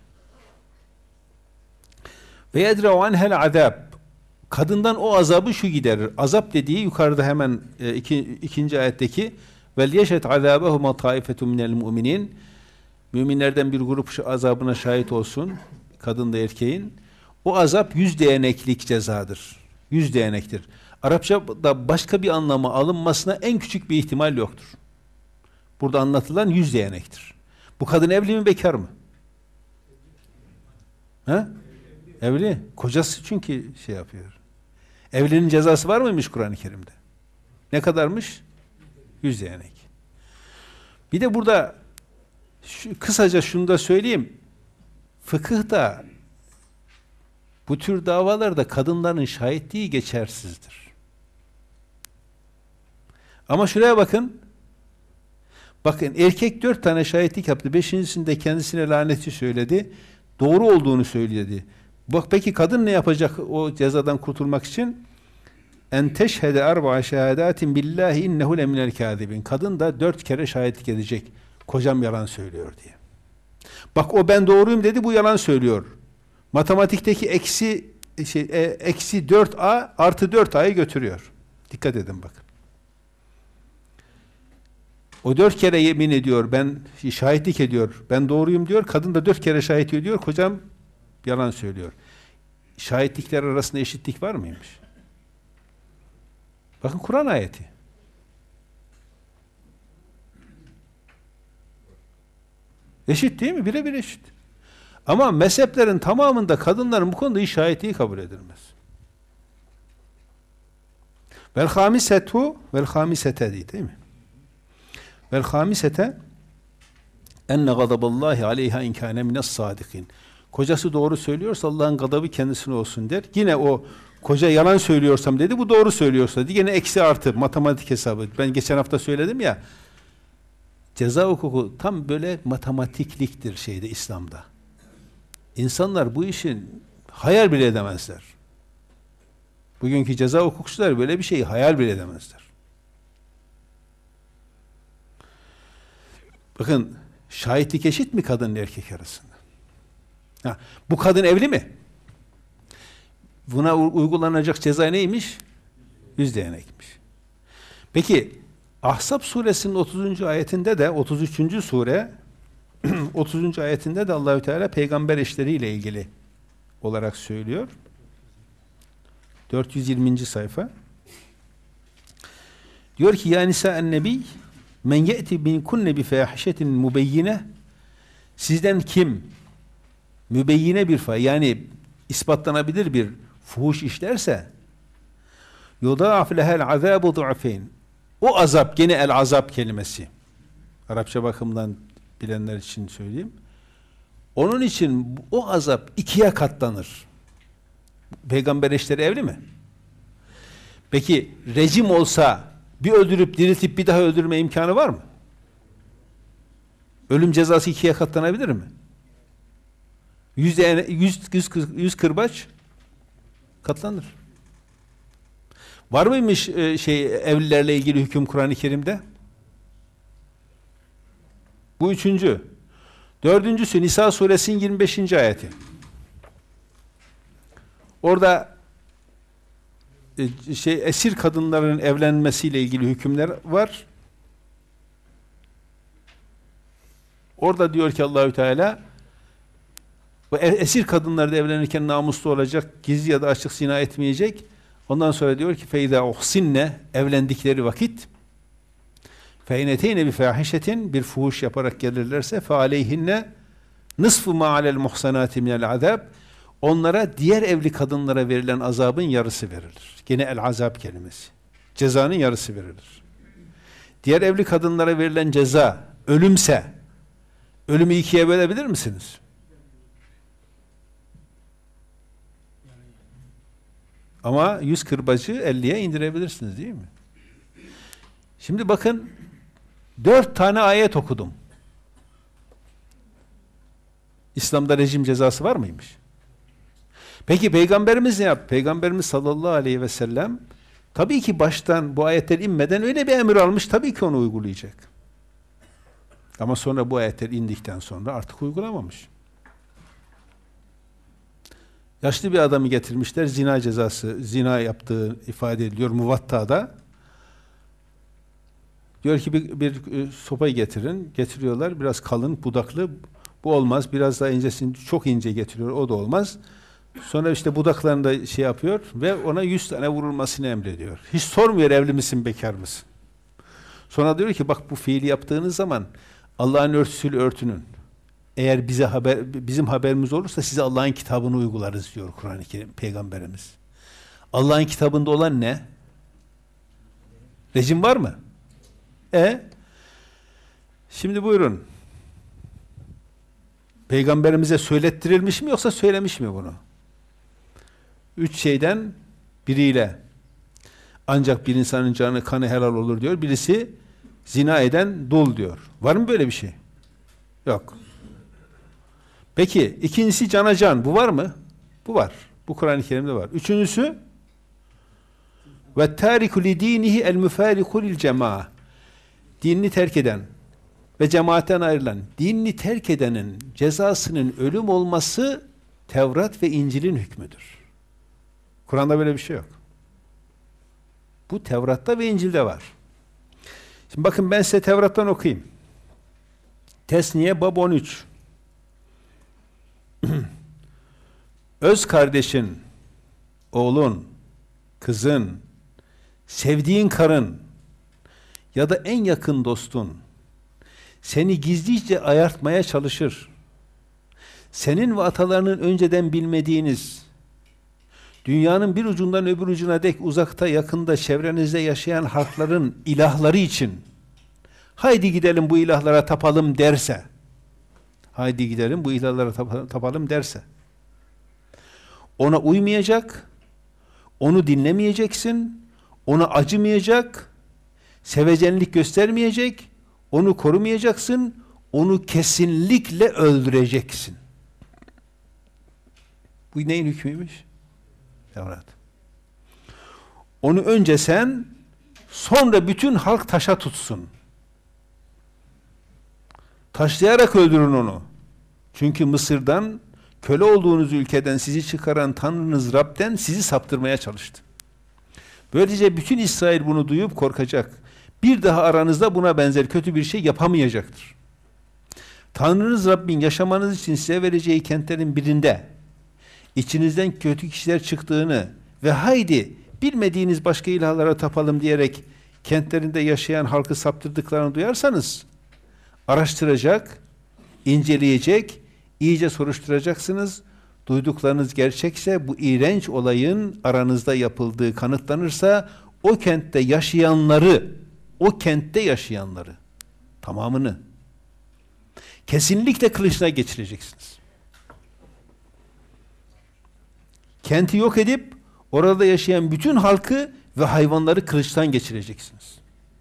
Ve yedre'u anhel azab. Kadından o azabı şu giderir. Azap dediği yukarıda hemen e, iki, ikinci ayetteki vel yeşet azabehuma taifetun minel mu'minin. Müminlerden bir grup şu azabına şahit olsun. Kadın da erkeğin. O azap yüz değneklik cezadır. Yüz değnektir. Arapçada başka bir anlamı alınmasına en küçük bir ihtimal yoktur. Burada anlatılan yüz değnektir. Bu kadın evli mi, bekar mı? Ha? Evli. Kocası çünkü şey yapıyor. Evlinin cezası var mıymış Kur'an-ı Kerim'de? Ne kadarmış? Yüz değnek. Bir de burada şu, kısaca şunu da söyleyeyim. Fıkıhta bu tür davalarda kadınların şahitliği geçersizdir. Ama şuraya bakın. Bakın erkek dört tane şahitlik yaptı. Beşincisinde kendisine laneti söyledi. Doğru olduğunu söyledi. Bak peki kadın ne yapacak o cezadan kurtulmak için? En teşhede arba'a şehadatin billahi innehu leminel kâzibin. Kadın da dört kere şahitlik edecek. Kocam yalan söylüyor diye. Bak o ben doğruyum dedi, bu yalan söylüyor. Matematikteki eksi şey, e, eksi dört a artı dört a'yı götürüyor. Dikkat edin bakın. O dört kere yemin ediyor, ben şahitlik ediyor, ben doğruyum diyor. Kadın da dört kere şahit ediyor, kocam yalan söylüyor. Şahitlikler arasında eşitlik var mıymış? Bakın Kur'an ayeti. Eşit değil mi? Birebir eşit. Ama mezheplerin tamamında kadınların bu konuda şahitliği kabul edilmez. Vel hamisetu vel hamisete değil mi? Vel hamisete enne gadaballahi aleyha in kâne mines sadikin. Kocası doğru söylüyorsa Allah'ın gadabı kendisine olsun der. Yine o koca yalan söylüyorsam dedi, bu doğru söylüyorsa dedi. Yine eksi artı matematik hesabı. Ben geçen hafta söyledim ya. Ceza hukuku tam böyle matematikliktir şeyde, İslam'da. İnsanlar bu işin hayal bile edemezler. Bugünkü ceza hukukçular böyle bir şeyi hayal bile edemezler. Bakın şahitlik eşit mi kadın erkek arasında? Ha, bu kadın evli mi? Buna uygulanacak ceza neymiş? Yüz değnekmiş. Peki Ahzab suresinin otuzuncu ayetinde de otuz üçüncü sure otuzuncu ayetinde de Allahü Teala peygamber eşleriyle ilgili olarak söylüyor. dört yüz yirminci sayfa. Diyor ki ya nisa'en nebi men ye'ti minkunne bi fahişetin mubeyyine, sizden kim mübeyyine bir fa yani ispatlanabilir bir fuhuş işlerse yudâaf lehel azâbu du'afeyn, o azap, gene el azap kelimesi Arapça bakımından bilenler için söyleyeyim, onun için o azap ikiye katlanır. Peygamber eşleri evli mi? Peki rejim olsa bir öldürüp diriltip bir daha öldürme imkanı var mı? Ölüm cezası ikiye katlanabilir mi? Yüz, yüz, yüz, yüz kırbaç katlanır. Var mıymış e, şey evlilerle ilgili hüküm Kur'an-ı Kerim'de? Bu üçüncü. Dördüncüsü Nisa suresinin yirmi beşinci ayeti. Orada e, şey esir kadınların evlenmesiyle ilgili hükümler var. Orada diyor ki Allahü Teala, bu esir kadınlar da evlenirken namuslu olacak, gizli ya da açık zina etmeyecek. Ondan sonra diyor ki feyda uhsinne, evlendikleri vakit feyneteyne bi fahişetin, bir fuhuş yaparak gelirlerse fe aleyhinne nısfu ma alel muhsanati minel azab, onlara diğer evli kadınlara verilen azabın yarısı verilir. Gene el azab kelimesi. Cezanın yarısı verilir. Diğer evli kadınlara verilen ceza ölümse ölümü ikiye bölebilir misiniz? Ama yüz kırbacı elliye indirebilirsiniz değil mi? Şimdi bakın, dört tane ayet okudum. İslam'da rejim cezası var mıymış? Peki Peygamberimiz ne yaptı? Peygamberimiz sallallahu aleyhi ve sellem tabii ki baştan bu ayetler inmeden öyle bir emir almış, tabii ki onu uygulayacak. Ama sonra bu ayetler indikten sonra artık uygulamamış. Yaşlı bir adamı getirmişler, zina cezası, zina yaptığı ifade ediliyor Muvatta'da. Diyor ki bir, bir sopayı getirin, getiriyorlar, biraz kalın, budaklı, bu olmaz, biraz daha incesini, çok ince getiriyor, o da olmaz. Sonra işte budaklarını da şey yapıyor ve ona yüz tane vurulmasını emrediyor. Hiç sormuyor evli misin, bekar mısın? Sonra diyor ki bak, bu fiili yaptığınız zaman Allah'ın örtüsüyle örtünün. Eğer bize haber, bizim haberimiz olursa size Allah'ın kitabını uygularız diyor Kur'an-ı Kerim Peygamberimiz. Allah'ın kitabında olan ne? Rejim var mı? E? Şimdi buyurun. Peygamberimize söylettirilmiş mi yoksa söylemiş mi bunu? Üç şeyden biriyle ancak bir insanın canı, kanı helal olur diyor. Birisi zina eden dul diyor. Var mı böyle bir şey? Yok. Peki ikincisi cana can. Bu var mı? Bu var. Bu Kur'an-ı Kerim'de var. Üçüncüsü ve tariku li dinihi el müfariku lil cemaa. Dinini terk eden ve cemaatten ayrılan, dinini terk edenin cezasının ölüm olması Tevrat ve İncil'in hükmüdür. Kur'an'da böyle bir şey yok. Bu Tevrat'ta ve İncil'de var. Şimdi bakın, ben size Tevrat'tan okuyayım. Tesniye bab on üç. Öz kardeşin, oğlun, kızın, sevdiğin karın ya da en yakın dostun seni gizlice ayartmaya çalışır. Senin ve atalarının önceden bilmediğiniz, dünyanın bir ucundan öbür ucuna dek uzakta yakında çevrenizde yaşayan halkların ilahları için haydi gidelim bu ilahlara tapalım derse, haydi gidelim bu ilahlara tapalım derse, ona uymayacak, onu dinlemeyeceksin, ona acımayacak, sevecenlik göstermeyecek, onu korumayacaksın, onu kesinlikle öldüreceksin. Bu neyin hükmüymüş? Tevrat. Onu önce sen, sonra bütün halk taşa tutsun. Taşlayarak öldürün onu. Çünkü Mısır'dan köle olduğunuz ülkeden sizi çıkaran Tanrınız Rab'den sizi saptırmaya çalıştı. Böylece bütün İsrail bunu duyup korkacak. Bir daha aranızda buna benzer kötü bir şey yapamayacaktır. Tanrınız Rabbin yaşamanız için size vereceği kentlerin birinde içinizden kötü kişiler çıktığını ve haydi bilmediğiniz başka ilahlara tapalım diyerek kentlerinde yaşayan halkı saptırdıklarını duyarsanız araştıracak, inceleyecek, iyice soruşturacaksınız. Duyduklarınız gerçekse bu iğrenç olayın aranızda yapıldığı kanıtlanırsa o kentte yaşayanları, o kentte yaşayanları tamamını kesinlikle kılıçla geçireceksiniz. Kenti yok edip orada yaşayan bütün halkı ve hayvanları kılıçtan geçireceksiniz.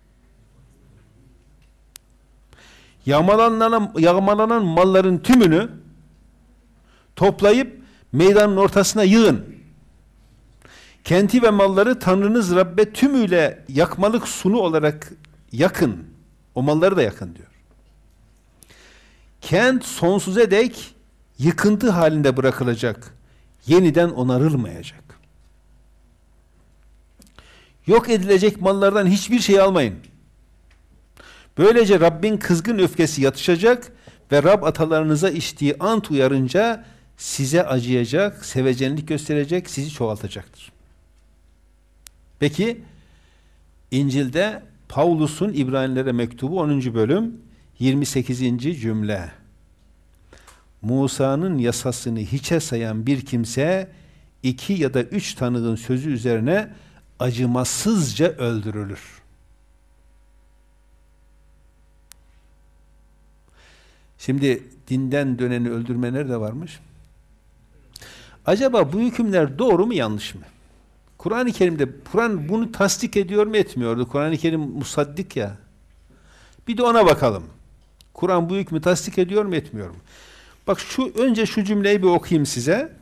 Yağmalanan, yağmalanan malların tümünü toplayıp meydanın ortasına yığın. Kenti ve malları Tanrınız Rabbe tümüyle yakmalık sunu olarak yakın. O malları da yakın diyor. Kent sonsuza dek yıkıntı halinde bırakılacak. Yeniden onarılmayacak. Yok edilecek mallardan hiçbir şey almayın. Böylece Rabbin kızgın öfkesi yatışacak ve Rab atalarınıza içtiği ant uyarınca size acıyacak, sevecenlik gösterecek, sizi çoğaltacaktır. Peki, İncil'de Pavlus'un İbranilere mektubu onuncu bölüm yirmi sekizinci cümle. Musa'nın yasasını hiçe sayan bir kimse iki ya da üç tanığın sözü üzerine acımasızca öldürülür. Şimdi dinden döneni öldürme nerede varmış? Acaba bu hükümler doğru mu yanlış mı? Kur'an-ı Kerim'de Kur'an bunu tasdik ediyor mu etmiyordu? Kur'an-ı Kerim musaddik ya. Bir de ona bakalım. Kur'an bu hükmü tasdik ediyor mu etmiyor mu? Bak şu önce şu cümleyi bir okuyayım size.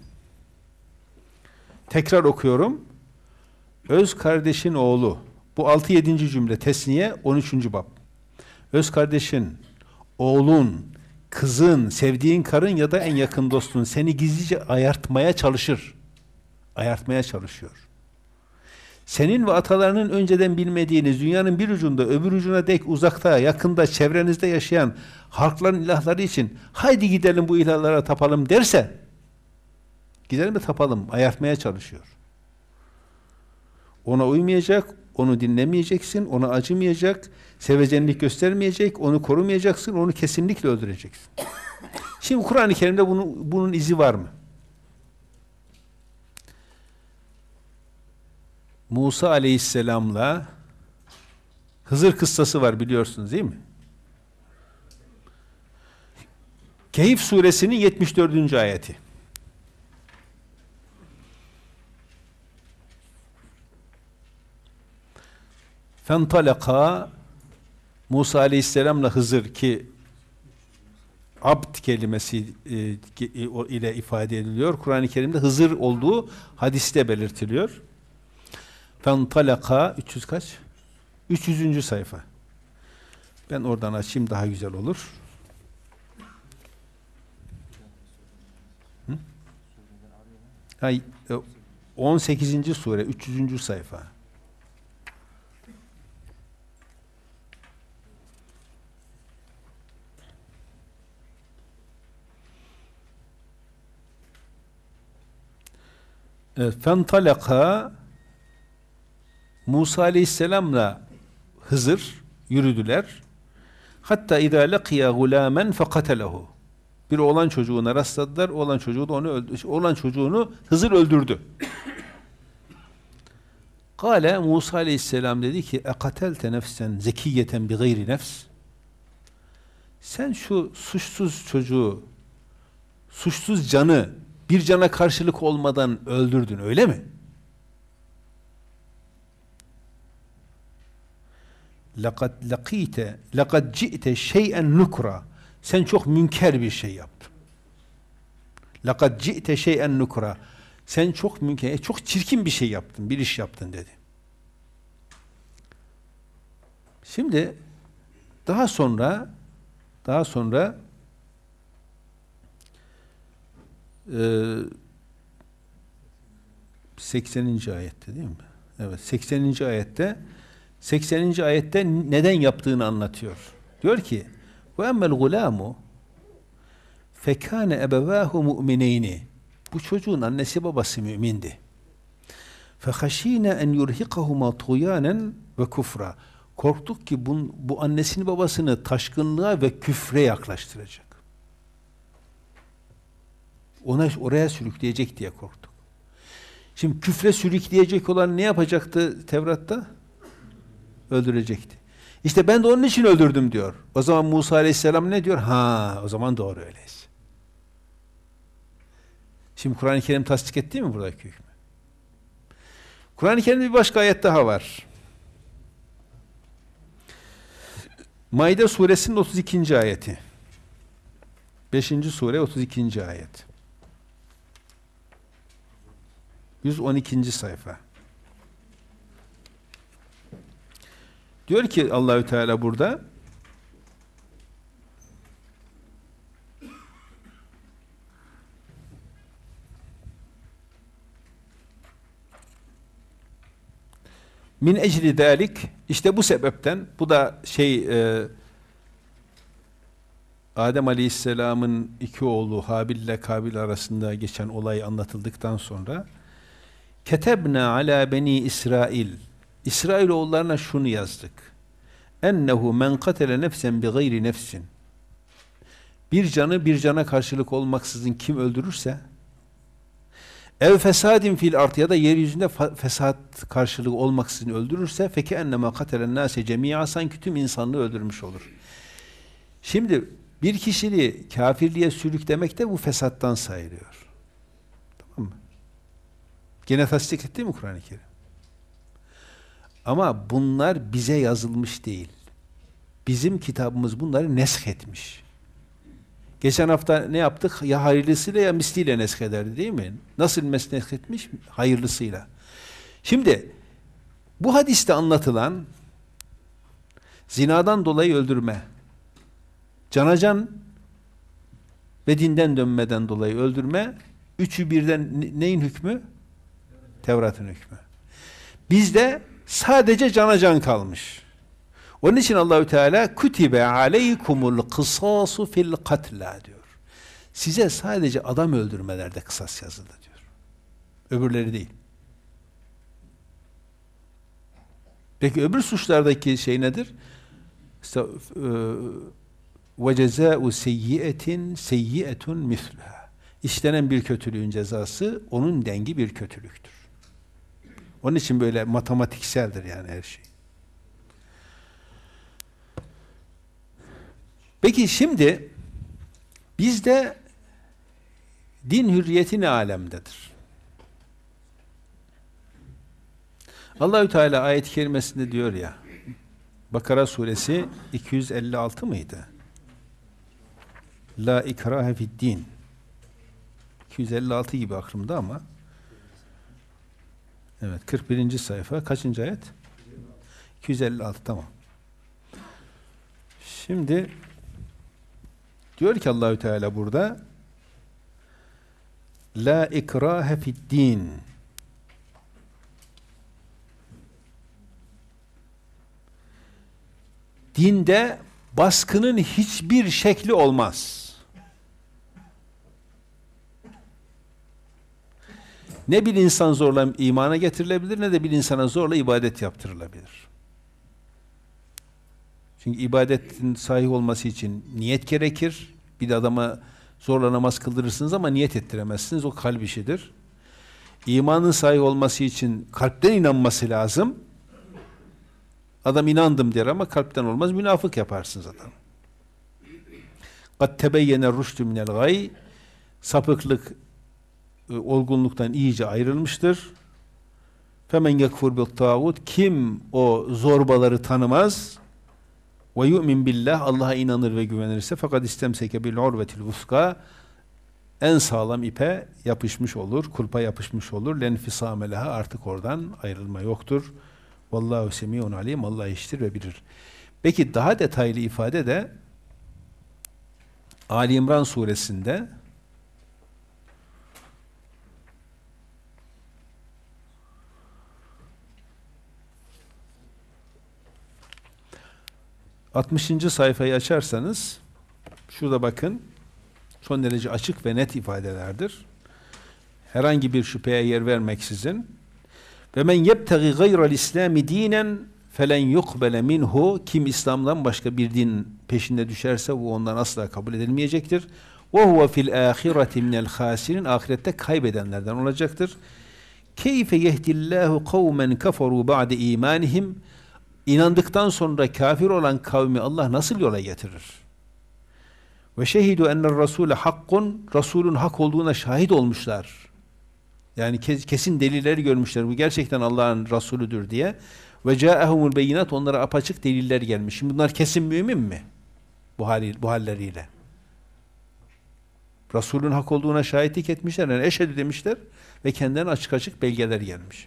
Tekrar okuyorum. Öz kardeşin oğlu. Bu altı yedinci cümle Tesniye on üçüncü bab. Öz kardeşin, oğlun, kızın, sevdiğin karın ya da en yakın dostun seni gizlice ayartmaya çalışır. Ayartmaya çalışıyor. Senin ve atalarının önceden bilmediğiniz dünyanın bir ucunda öbür ucuna dek uzakta, yakında, çevrenizde yaşayan halkların ilahları için haydi gidelim bu ilahlara tapalım derse gidelim de tapalım, ayartmaya çalışıyor. Ona uymayacak, onu dinlemeyeceksin, ona acımayacak, sevecenlik göstermeyecek, onu korumayacaksın, onu kesinlikle öldüreceksin. Şimdi Kur'an-ı Kerim'de bunun, bunun izi var mı? Musa Aleyhisselam'la Hızır kıssası var biliyorsunuz değil mi? Kehf suresinin yetmiş dördüncü ayeti. Fentalaka Musa Aleyhisselam'la Hızır ki abd kelimesi e, ile ifade ediliyor. Kur'an-ı Kerim'de Hızır olduğu hadiste belirtiliyor. Fentalaka üç yüz kaç? üç yüzüncü sayfa. Ben oradan açayım daha güzel olur. Hı? Hay, on sekizinci sure üç yüzüncü sayfa. Fentalaka Musa Aleyhisselam'la Hızır yürüdüler. Hatta idâ leqiya gulâmen fekatelehu. Bir oğlan çocuğuna rastladılar. Oğlan çocuğu da onu öldü. Oğlan çocuğunu Hızır öldürdü. Kâle Musa Aleyhisselam dedi ki ekatelte nefsen zekiyeten bi gayri nefs. Sen şu suçsuz çocuğu, suçsuz canı bir cana karşılık olmadan öldürdün öyle mi? لَقَدْ لَقِيتَ لَقَدْ جِئْتَ شَيْئًا نُكْرًا. Sen çok münker bir şey yaptın. لَقَدْ جِئْتَ شَيْئًا نُكْرًا. Sen çok münker, çok çirkin bir şey yaptın, bir iş yaptın dedi. Şimdi daha sonra daha sonra Ee, sekseninci ayette değil mi? Evet, sekseninci ayette sekseninci ayette neden yaptığını anlatıyor. Diyor ki: "Ve emmel gulamu fekâne ebevâhu mu'mineyni." Bu çocuğun annesi babası mümindi. "Fehaşîne en yurhiqahuma tuğyânen ve kufra." Korktuk ki bu, bu annesini babasını taşkınlığa ve küfre yaklaştıracak. Ona oraya sürükleyecek diye korktuk. Şimdi küfre sürükleyecek olan ne yapacaktı Tevrat'ta? Öldürecekti. İşte ben de onun için öldürdüm diyor. O zaman Musa Aleyhisselam ne diyor? Ha, o zaman doğru öyleyse. Şimdi Kur'an-ı Kerim tasdik etti mi buradaki hükmü? Kur'an-ı Kerim'de bir başka ayet daha var. Maide suresinin otuz ikinci ayeti. beşinci sure otuz ikinci ayet. yüz on ikinci sayfa. Diyor ki Allahü Teala burada: Min ecli dalik, işte bu sebepten, bu da şey e, Adem Aleyhisselam'ın iki oğlu Habil ile Kabil arasında geçen olay anlatıldıktan sonra ketebna ala beni İsrail, İsrailoğullarına şunu yazdık: ennehu men katele nefsen bi gayri nefsin, bir canı bir cana karşılık olmaksızın kim öldürürse, ev fesadin fil art, ya da yeryüzünde fesat karşılığı olmaksızın öldürürse, feke ennema katelen nase cemi'a, sanki tüm insanlığı öldürmüş olur. Şimdi bir kişiliği kafirliğe sürüklemek de bu fesattan sayılıyor. Tamam mı? Gene tasdik etti mi Kur'an-ı Kerim? Ama bunlar bize yazılmış değil. Bizim kitabımız bunları nesk etmiş. Geçen hafta ne yaptık? Ya hayırlısıyla ya misliyle nesk ederdi değil mi? Nasıl nesk etmiş? Hayırlısıyla. Şimdi bu hadiste anlatılan zinadan dolayı öldürme, canacan ve dinden dönmeden dolayı öldürme, üçü birden neyin hükmü? Tevrat'ın hükmü. Bizde sadece canacan kalmış. Onun için Allahü Teala kutibe aleykumul kısasu fil katla diyor. Size sadece adam öldürmelerde kısas yazıldı diyor. Öbürleri değil. Peki öbür suçlardaki şey nedir? İşte ve cezâ'u seyyiyetin seyyiyetun misluha. İşlenen bir kötülüğün cezası onun dengi bir kötülüktür. Onun için böyle matematikseldir yani her şey. Peki şimdi bizde din hürriyeti ne alemdedir? Allahü Teala ayet-i kerimesinde diyor ya, Bakara suresi iki yüz elli altı mıydı? La ikrahe fi'd-din. iki yüz elli altı gibi aklımda ama evet, kırk birinci sayfa kaçıncı ayet? iki yüz elli altı, tamam. Şimdi diyor ki Allahü Teala burada la ikrahe fi'd-din. Dinde baskının hiçbir şekli olmaz. Ne bir insan zorla imana getirilebilir, ne de bir insana zorla ibadet yaptırılabilir. Çünkü ibadetin sahih olması için niyet gerekir. Bir de adama zorla namaz kıldırırsınız ama niyet ettiremezsiniz. O kalp işidir. İmanın sahih olması için kalpten inanması lazım. Adam inandım der ama kalpten olmaz. Münafık yaparsınız adam. قَدْ تَبَيَّنَ الرُّشْدُ مِنَ الْغَيْ. Sapıklık e, olgunluktan iyice ayrılmıştır. فَمَنْ يَكْفُرْ بِالطَّاغُوتِ. Kim o zorbaları tanımaz ve yu'min billah, Allah'a inanır ve güvenirse, fakat istemseke bil urvetil vuska, en sağlam ipe yapışmış olur, kulpa yapışmış olur. Lenfisame leha, artık oradan ayrılma yoktur. Vallahu semiyun alim, Allah işitir ve bilir. Peki daha detaylı ifade de Ali İmran suresinde altmışıncı sayfayı açarsanız şurada bakın, son derece açık ve net ifadelerdir. Herhangi bir şüpheye yer vermeksizin ve men yebtagi gayral islami dinen felen yukbele minhu, kim İslam'dan başka bir din peşinde düşerse bu ondan asla kabul edilmeyecektir. Ve huve fil ahireti minel hasirin, ahirette kaybedenlerden olacaktır. Keyfe yehdillahu kavmen kafaru ba'de imanihim, inandıktan sonra kafir olan kavmi Allah nasıl yola getirir? Ve şehidu enner rasule hakkun, Resulün hak olduğuna şahit olmuşlar. Yani kesin delilleri görmüşler, bu gerçekten Allah'ın Resulüdür diye. Ve ca'ahumul beyinat, onlara apaçık deliller gelmiş. Şimdi bunlar kesin mümin mi? Bu hali, bu halleriyle. Resulün hak olduğuna şahitlik etmişler. Yani eşhedü demişler ve kendilerine açık açık belgeler gelmiş.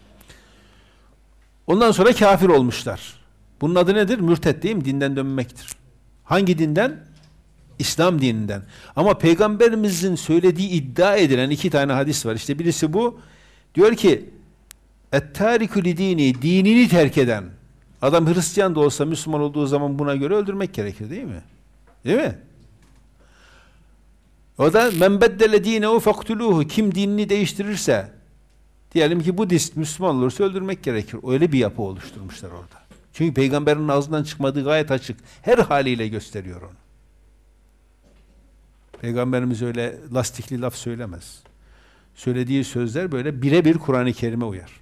Ondan sonra kafir olmuşlar. Bunun adı nedir? Mürted değil mi? Dinden dönmektir. Hangi dinden? İslam dininden. Ama Peygamberimizin söylediği iddia edilen iki tane hadis var. İşte birisi bu. Diyor ki Et-târikü lidîni, dinini terk eden. Adam Hristiyan da olsa Müslüman olduğu zaman buna göre öldürmek gerekir değil mi? Değil mi? O da men beddele dînehu fektulûhu, kim dinini değiştirirse, diyelim ki Budist Müslüman olursa öldürmek gerekir. Öyle bir yapı oluşturmuşlar orada. Çünkü Peygamberin ağzından çıkmadığı gayet açık. Her haliyle gösteriyor onu. Peygamberimiz öyle lastikli laf söylemez. Söylediği sözler böyle birebir Kur'an-ı Kerim'e uyar.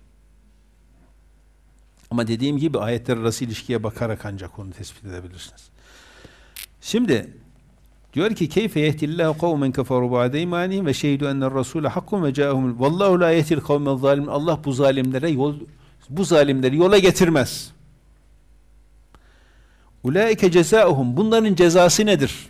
Ama dediğim gibi ayetler arası ilişkiye bakarak ancak onu tespit edebilirsiniz. Şimdi diyor ki keyfe yehdillahu kavmen keferu ba'de imanihim ve şehidu enner rasule hakkun ve ca'ahum vallahu la yehdil kavmel zalimin. Allah bu zalimlere yol bu zalimleri yola getirmez. Ulaike cezauhum, bunların cezası nedir?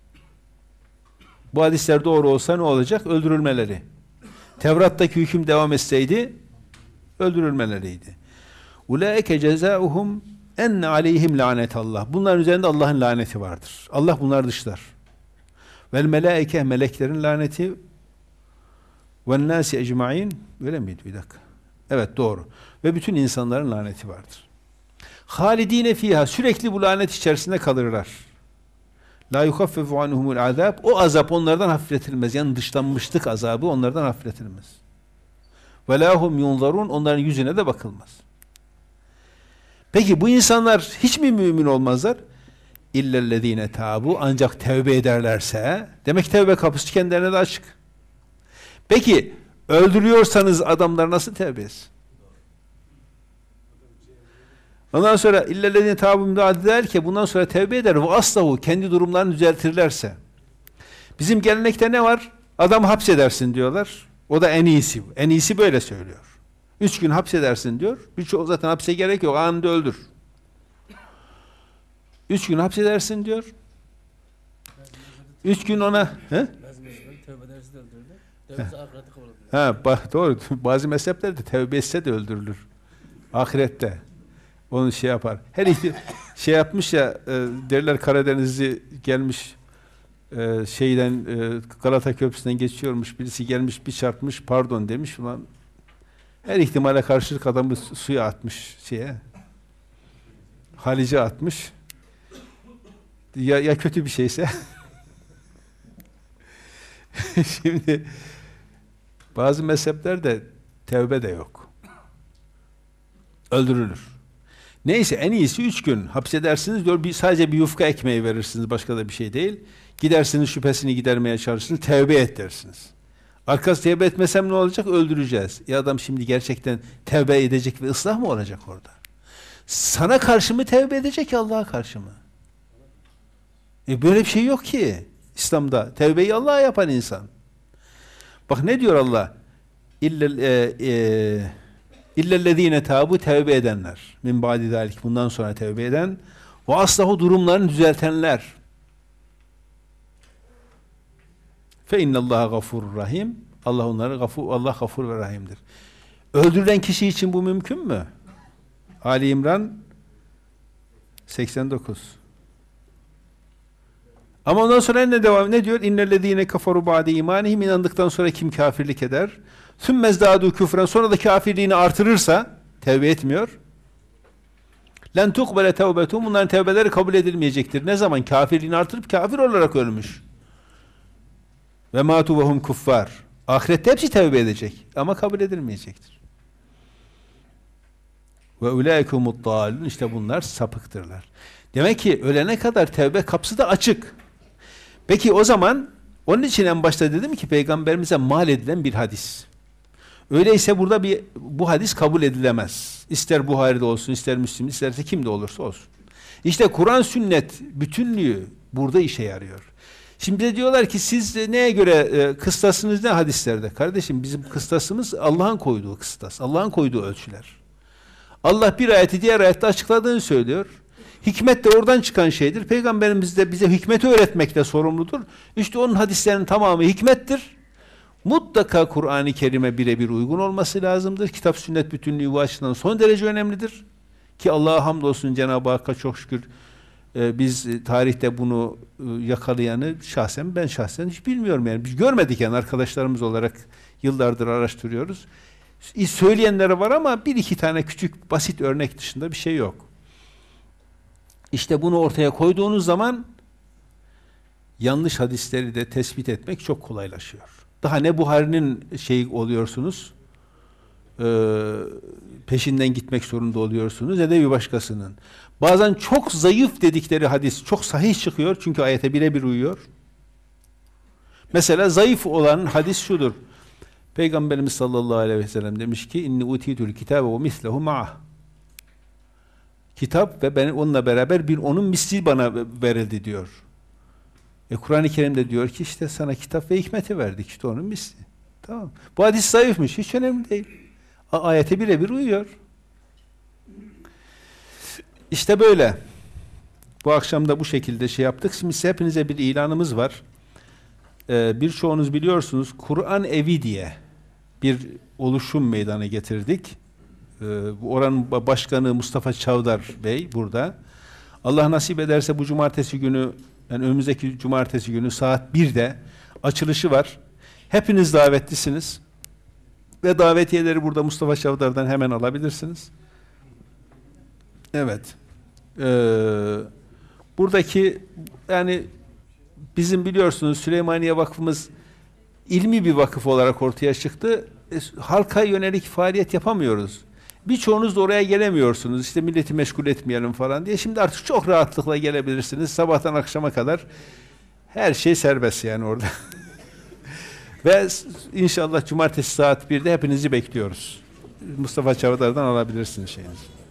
Bu hadisler doğru olsa ne olacak? Öldürülmeleri. Tevrat'taki hüküm devam etseydi öldürülmeleriydi. Ulaike cezauhum enne aleyhim lanetallah. Bunların üzerinde Allah'ın laneti vardır. Allah bunları dışlar. Vel melaike, meleklerin laneti, ven nasi ecmaîn, öyle miydi? Bir dakika. Evet, doğru. Ve bütün insanların laneti vardır. Halidine fiha, sürekli bu lanet içerisinde kalırlar. La yuhaffefu anhumul azab, o azap onlardan hafifletilmez. Yani dışlanmışlık azabı onlardan hafifletilmez. Ve lahum yunzarun, onların yüzüne de bakılmaz. Peki bu insanlar hiç mi mümin olmazlar? İllellezine tabu, ancak tevbe ederlerse, demek tevbe kapısı kendilerine de açık. Peki öldürüyorsanız adamlar nasıl tevbe etsin? Ondan sonra illellezine tabu müdahale der ki bundan sonra tevbe eder ve aslahu, kendi durumlarını düzeltirlerse. Bizim gelenekte ne var? Adam hapsedersin diyorlar. O da en iyisi. En iyisi böyle söylüyor. Üç gün hapsedersin diyor. Birçok zaten hapse gerek yok. Anında öldür. Üç gün hapsedersin diyor. Üç gün ona... He? Ha, bak, doğru. Bazı mezheplerde tevbe etse de öldürülür. Ahirette. Onu şey yapar. Her ihti şey yapmış ya, e, derler Karadenizli gelmiş, e, şeyden e, Galata Köprüsü'nden geçiyormuş. Birisi gelmiş bir çarpmış, pardon demiş. Ulan, her ihtimale karşılık adamı suya atmış şeye. Halice atmış. Ya, ya kötü bir şeyse. Şimdi bazı mezheplerde tevbe de yok. Öldürülür. Neyse, en iyisi üç gün hapsedersiniz diyor. Bir, sadece bir yufka ekmeği verirsiniz. Başka da bir şey değil. Gidersiniz, şüphesini gidermeye çalışırsınız. Tevbe et dersiniz. Arkası tevbe etmesem ne olacak? Öldüreceğiz. Ya adam şimdi gerçekten tevbe edecek ve ıslah mı olacak orada? Sana karşı mı tevbe edecek, Allah'a karşı mı? E böyle bir şey yok ki İslam'da. Tevbeyi Allah'a yapan insan. Bak ne diyor Allah? İlla e, e, İllellezine tabu, tevbe edenler. Min ba'di zalik, bundan sonra tevbe eden. Ve aslahu, durumlarını düzeltenler. Fe innallaha gafurur rahim. Allah onları gafur, Allah gafur ve rahimdir. Öldürülen kişi için bu mümkün mü? Ali İmran seksen dokuz. Ama ondan sonra ne devam ne diyor? İnnellezine kafaru ba'de imanihim, inandıktan sonra kim kafirlik eder? Sümmezdadu küfren, sonra da kafirliğini artırırsa, tevbe etmiyor. Len tukbele tevbetum, bunların tevbeleri kabul edilmeyecektir. Ne zaman? Kafirliğini artırıp kafir olarak ölmüş. Ve matu ve hum kuffar. Ahirette hepsi tevbe edecek ama kabul edilmeyecektir. Ve ulaikumud dalun, işte bunlar sapıktırlar. Demek ki ölene kadar tevbe kapısı da açık. Peki o zaman onun için en başta dedim ki peygamberimize mal edilen bir hadis. Öyleyse burada bir bu hadis kabul edilemez. İster Buhari'de olsun, ister Müslim, isterse kimde olursa olsun. İşte Kur'an sünnet bütünlüğü burada işe yarıyor. Şimdi de diyorlar ki siz neye göre e, kıstasınız ne hadislerde? Kardeşim bizim kıstasımız Allah'ın koyduğu kıstas, Allah'ın koyduğu ölçüler. Allah bir ayeti diğer ayette açıkladığını söylüyor. Hikmet de oradan çıkan şeydir. Peygamberimiz de bize hikmeti öğretmekle sorumludur. İşte onun hadislerinin tamamı hikmettir. Mutlaka Kur'an-ı Kerim'e birebir uygun olması lazımdır. Kitap sünnet bütünlüğü bu açıdan son derece önemlidir. Ki Allah'a hamdolsun Cenab-ı Hakk'a çok şükür e, biz e, tarihte bunu e, yakalayanı şahsen ben şahsen hiç bilmiyorum yani. Biz görmedik yani arkadaşlarımız olarak yıllardır araştırıyoruz. E, söyleyenleri var ama bir iki tane küçük basit örnek dışında bir şey yok. İşte bunu ortaya koyduğunuz zaman yanlış hadisleri de tespit etmek çok kolaylaşıyor. Daha ne Buhari'nin şey oluyorsunuz, e, peşinden gitmek zorunda oluyorsunuz ya da bir başkasının. Bazen çok zayıf dedikleri hadis çok sahih çıkıyor çünkü ayete birebir uyuyor. Mesela zayıf olan hadis şudur. Peygamberimiz sallallahu aleyhi ve sellem demiş ki inni utitul kitabe ve mislehu ma'ah. Kitap ve ben onunla beraber bir onun misli bana verildi diyor. E Kur'an-ı Kerim'de diyor ki işte sana kitap ve hikmeti verdik işte onun misli. Tamam. Bu hadis zayıfmış. Hiç önemli değil. A ayete birebir uyuyor. İşte böyle. Bu akşam da bu şekilde şey yaptık. Şimdi hepinize bir ilanımız var. Ee, birçoğunuz biliyorsunuz Kur'an Evi diye bir oluşum meydana getirdik. Ee, oranın başkanı Mustafa Çavdar Bey burada. Allah nasip ederse bu cumartesi günü, yani önümüzdeki cumartesi günü saat birde açılışı var. Hepiniz davetlisiniz. Ve davetiyeleri burada Mustafa Çavdar'dan hemen alabilirsiniz. Evet. Ee, buradaki yani bizim biliyorsunuz Süleymaniye Vakfımız ilmi bir vakıf olarak ortaya çıktı. E, halka yönelik faaliyet yapamıyoruz. Birçoğunuz da oraya gelemiyorsunuz. İşte milleti meşgul etmeyelim falan diye. Şimdi artık çok rahatlıkla gelebilirsiniz. Sabahtan akşama kadar her şey serbest yani orada. Ve inşallah cumartesi saat birde hepinizi bekliyoruz. Mustafa Çavdar'dan alabilirsiniz şeyinizi.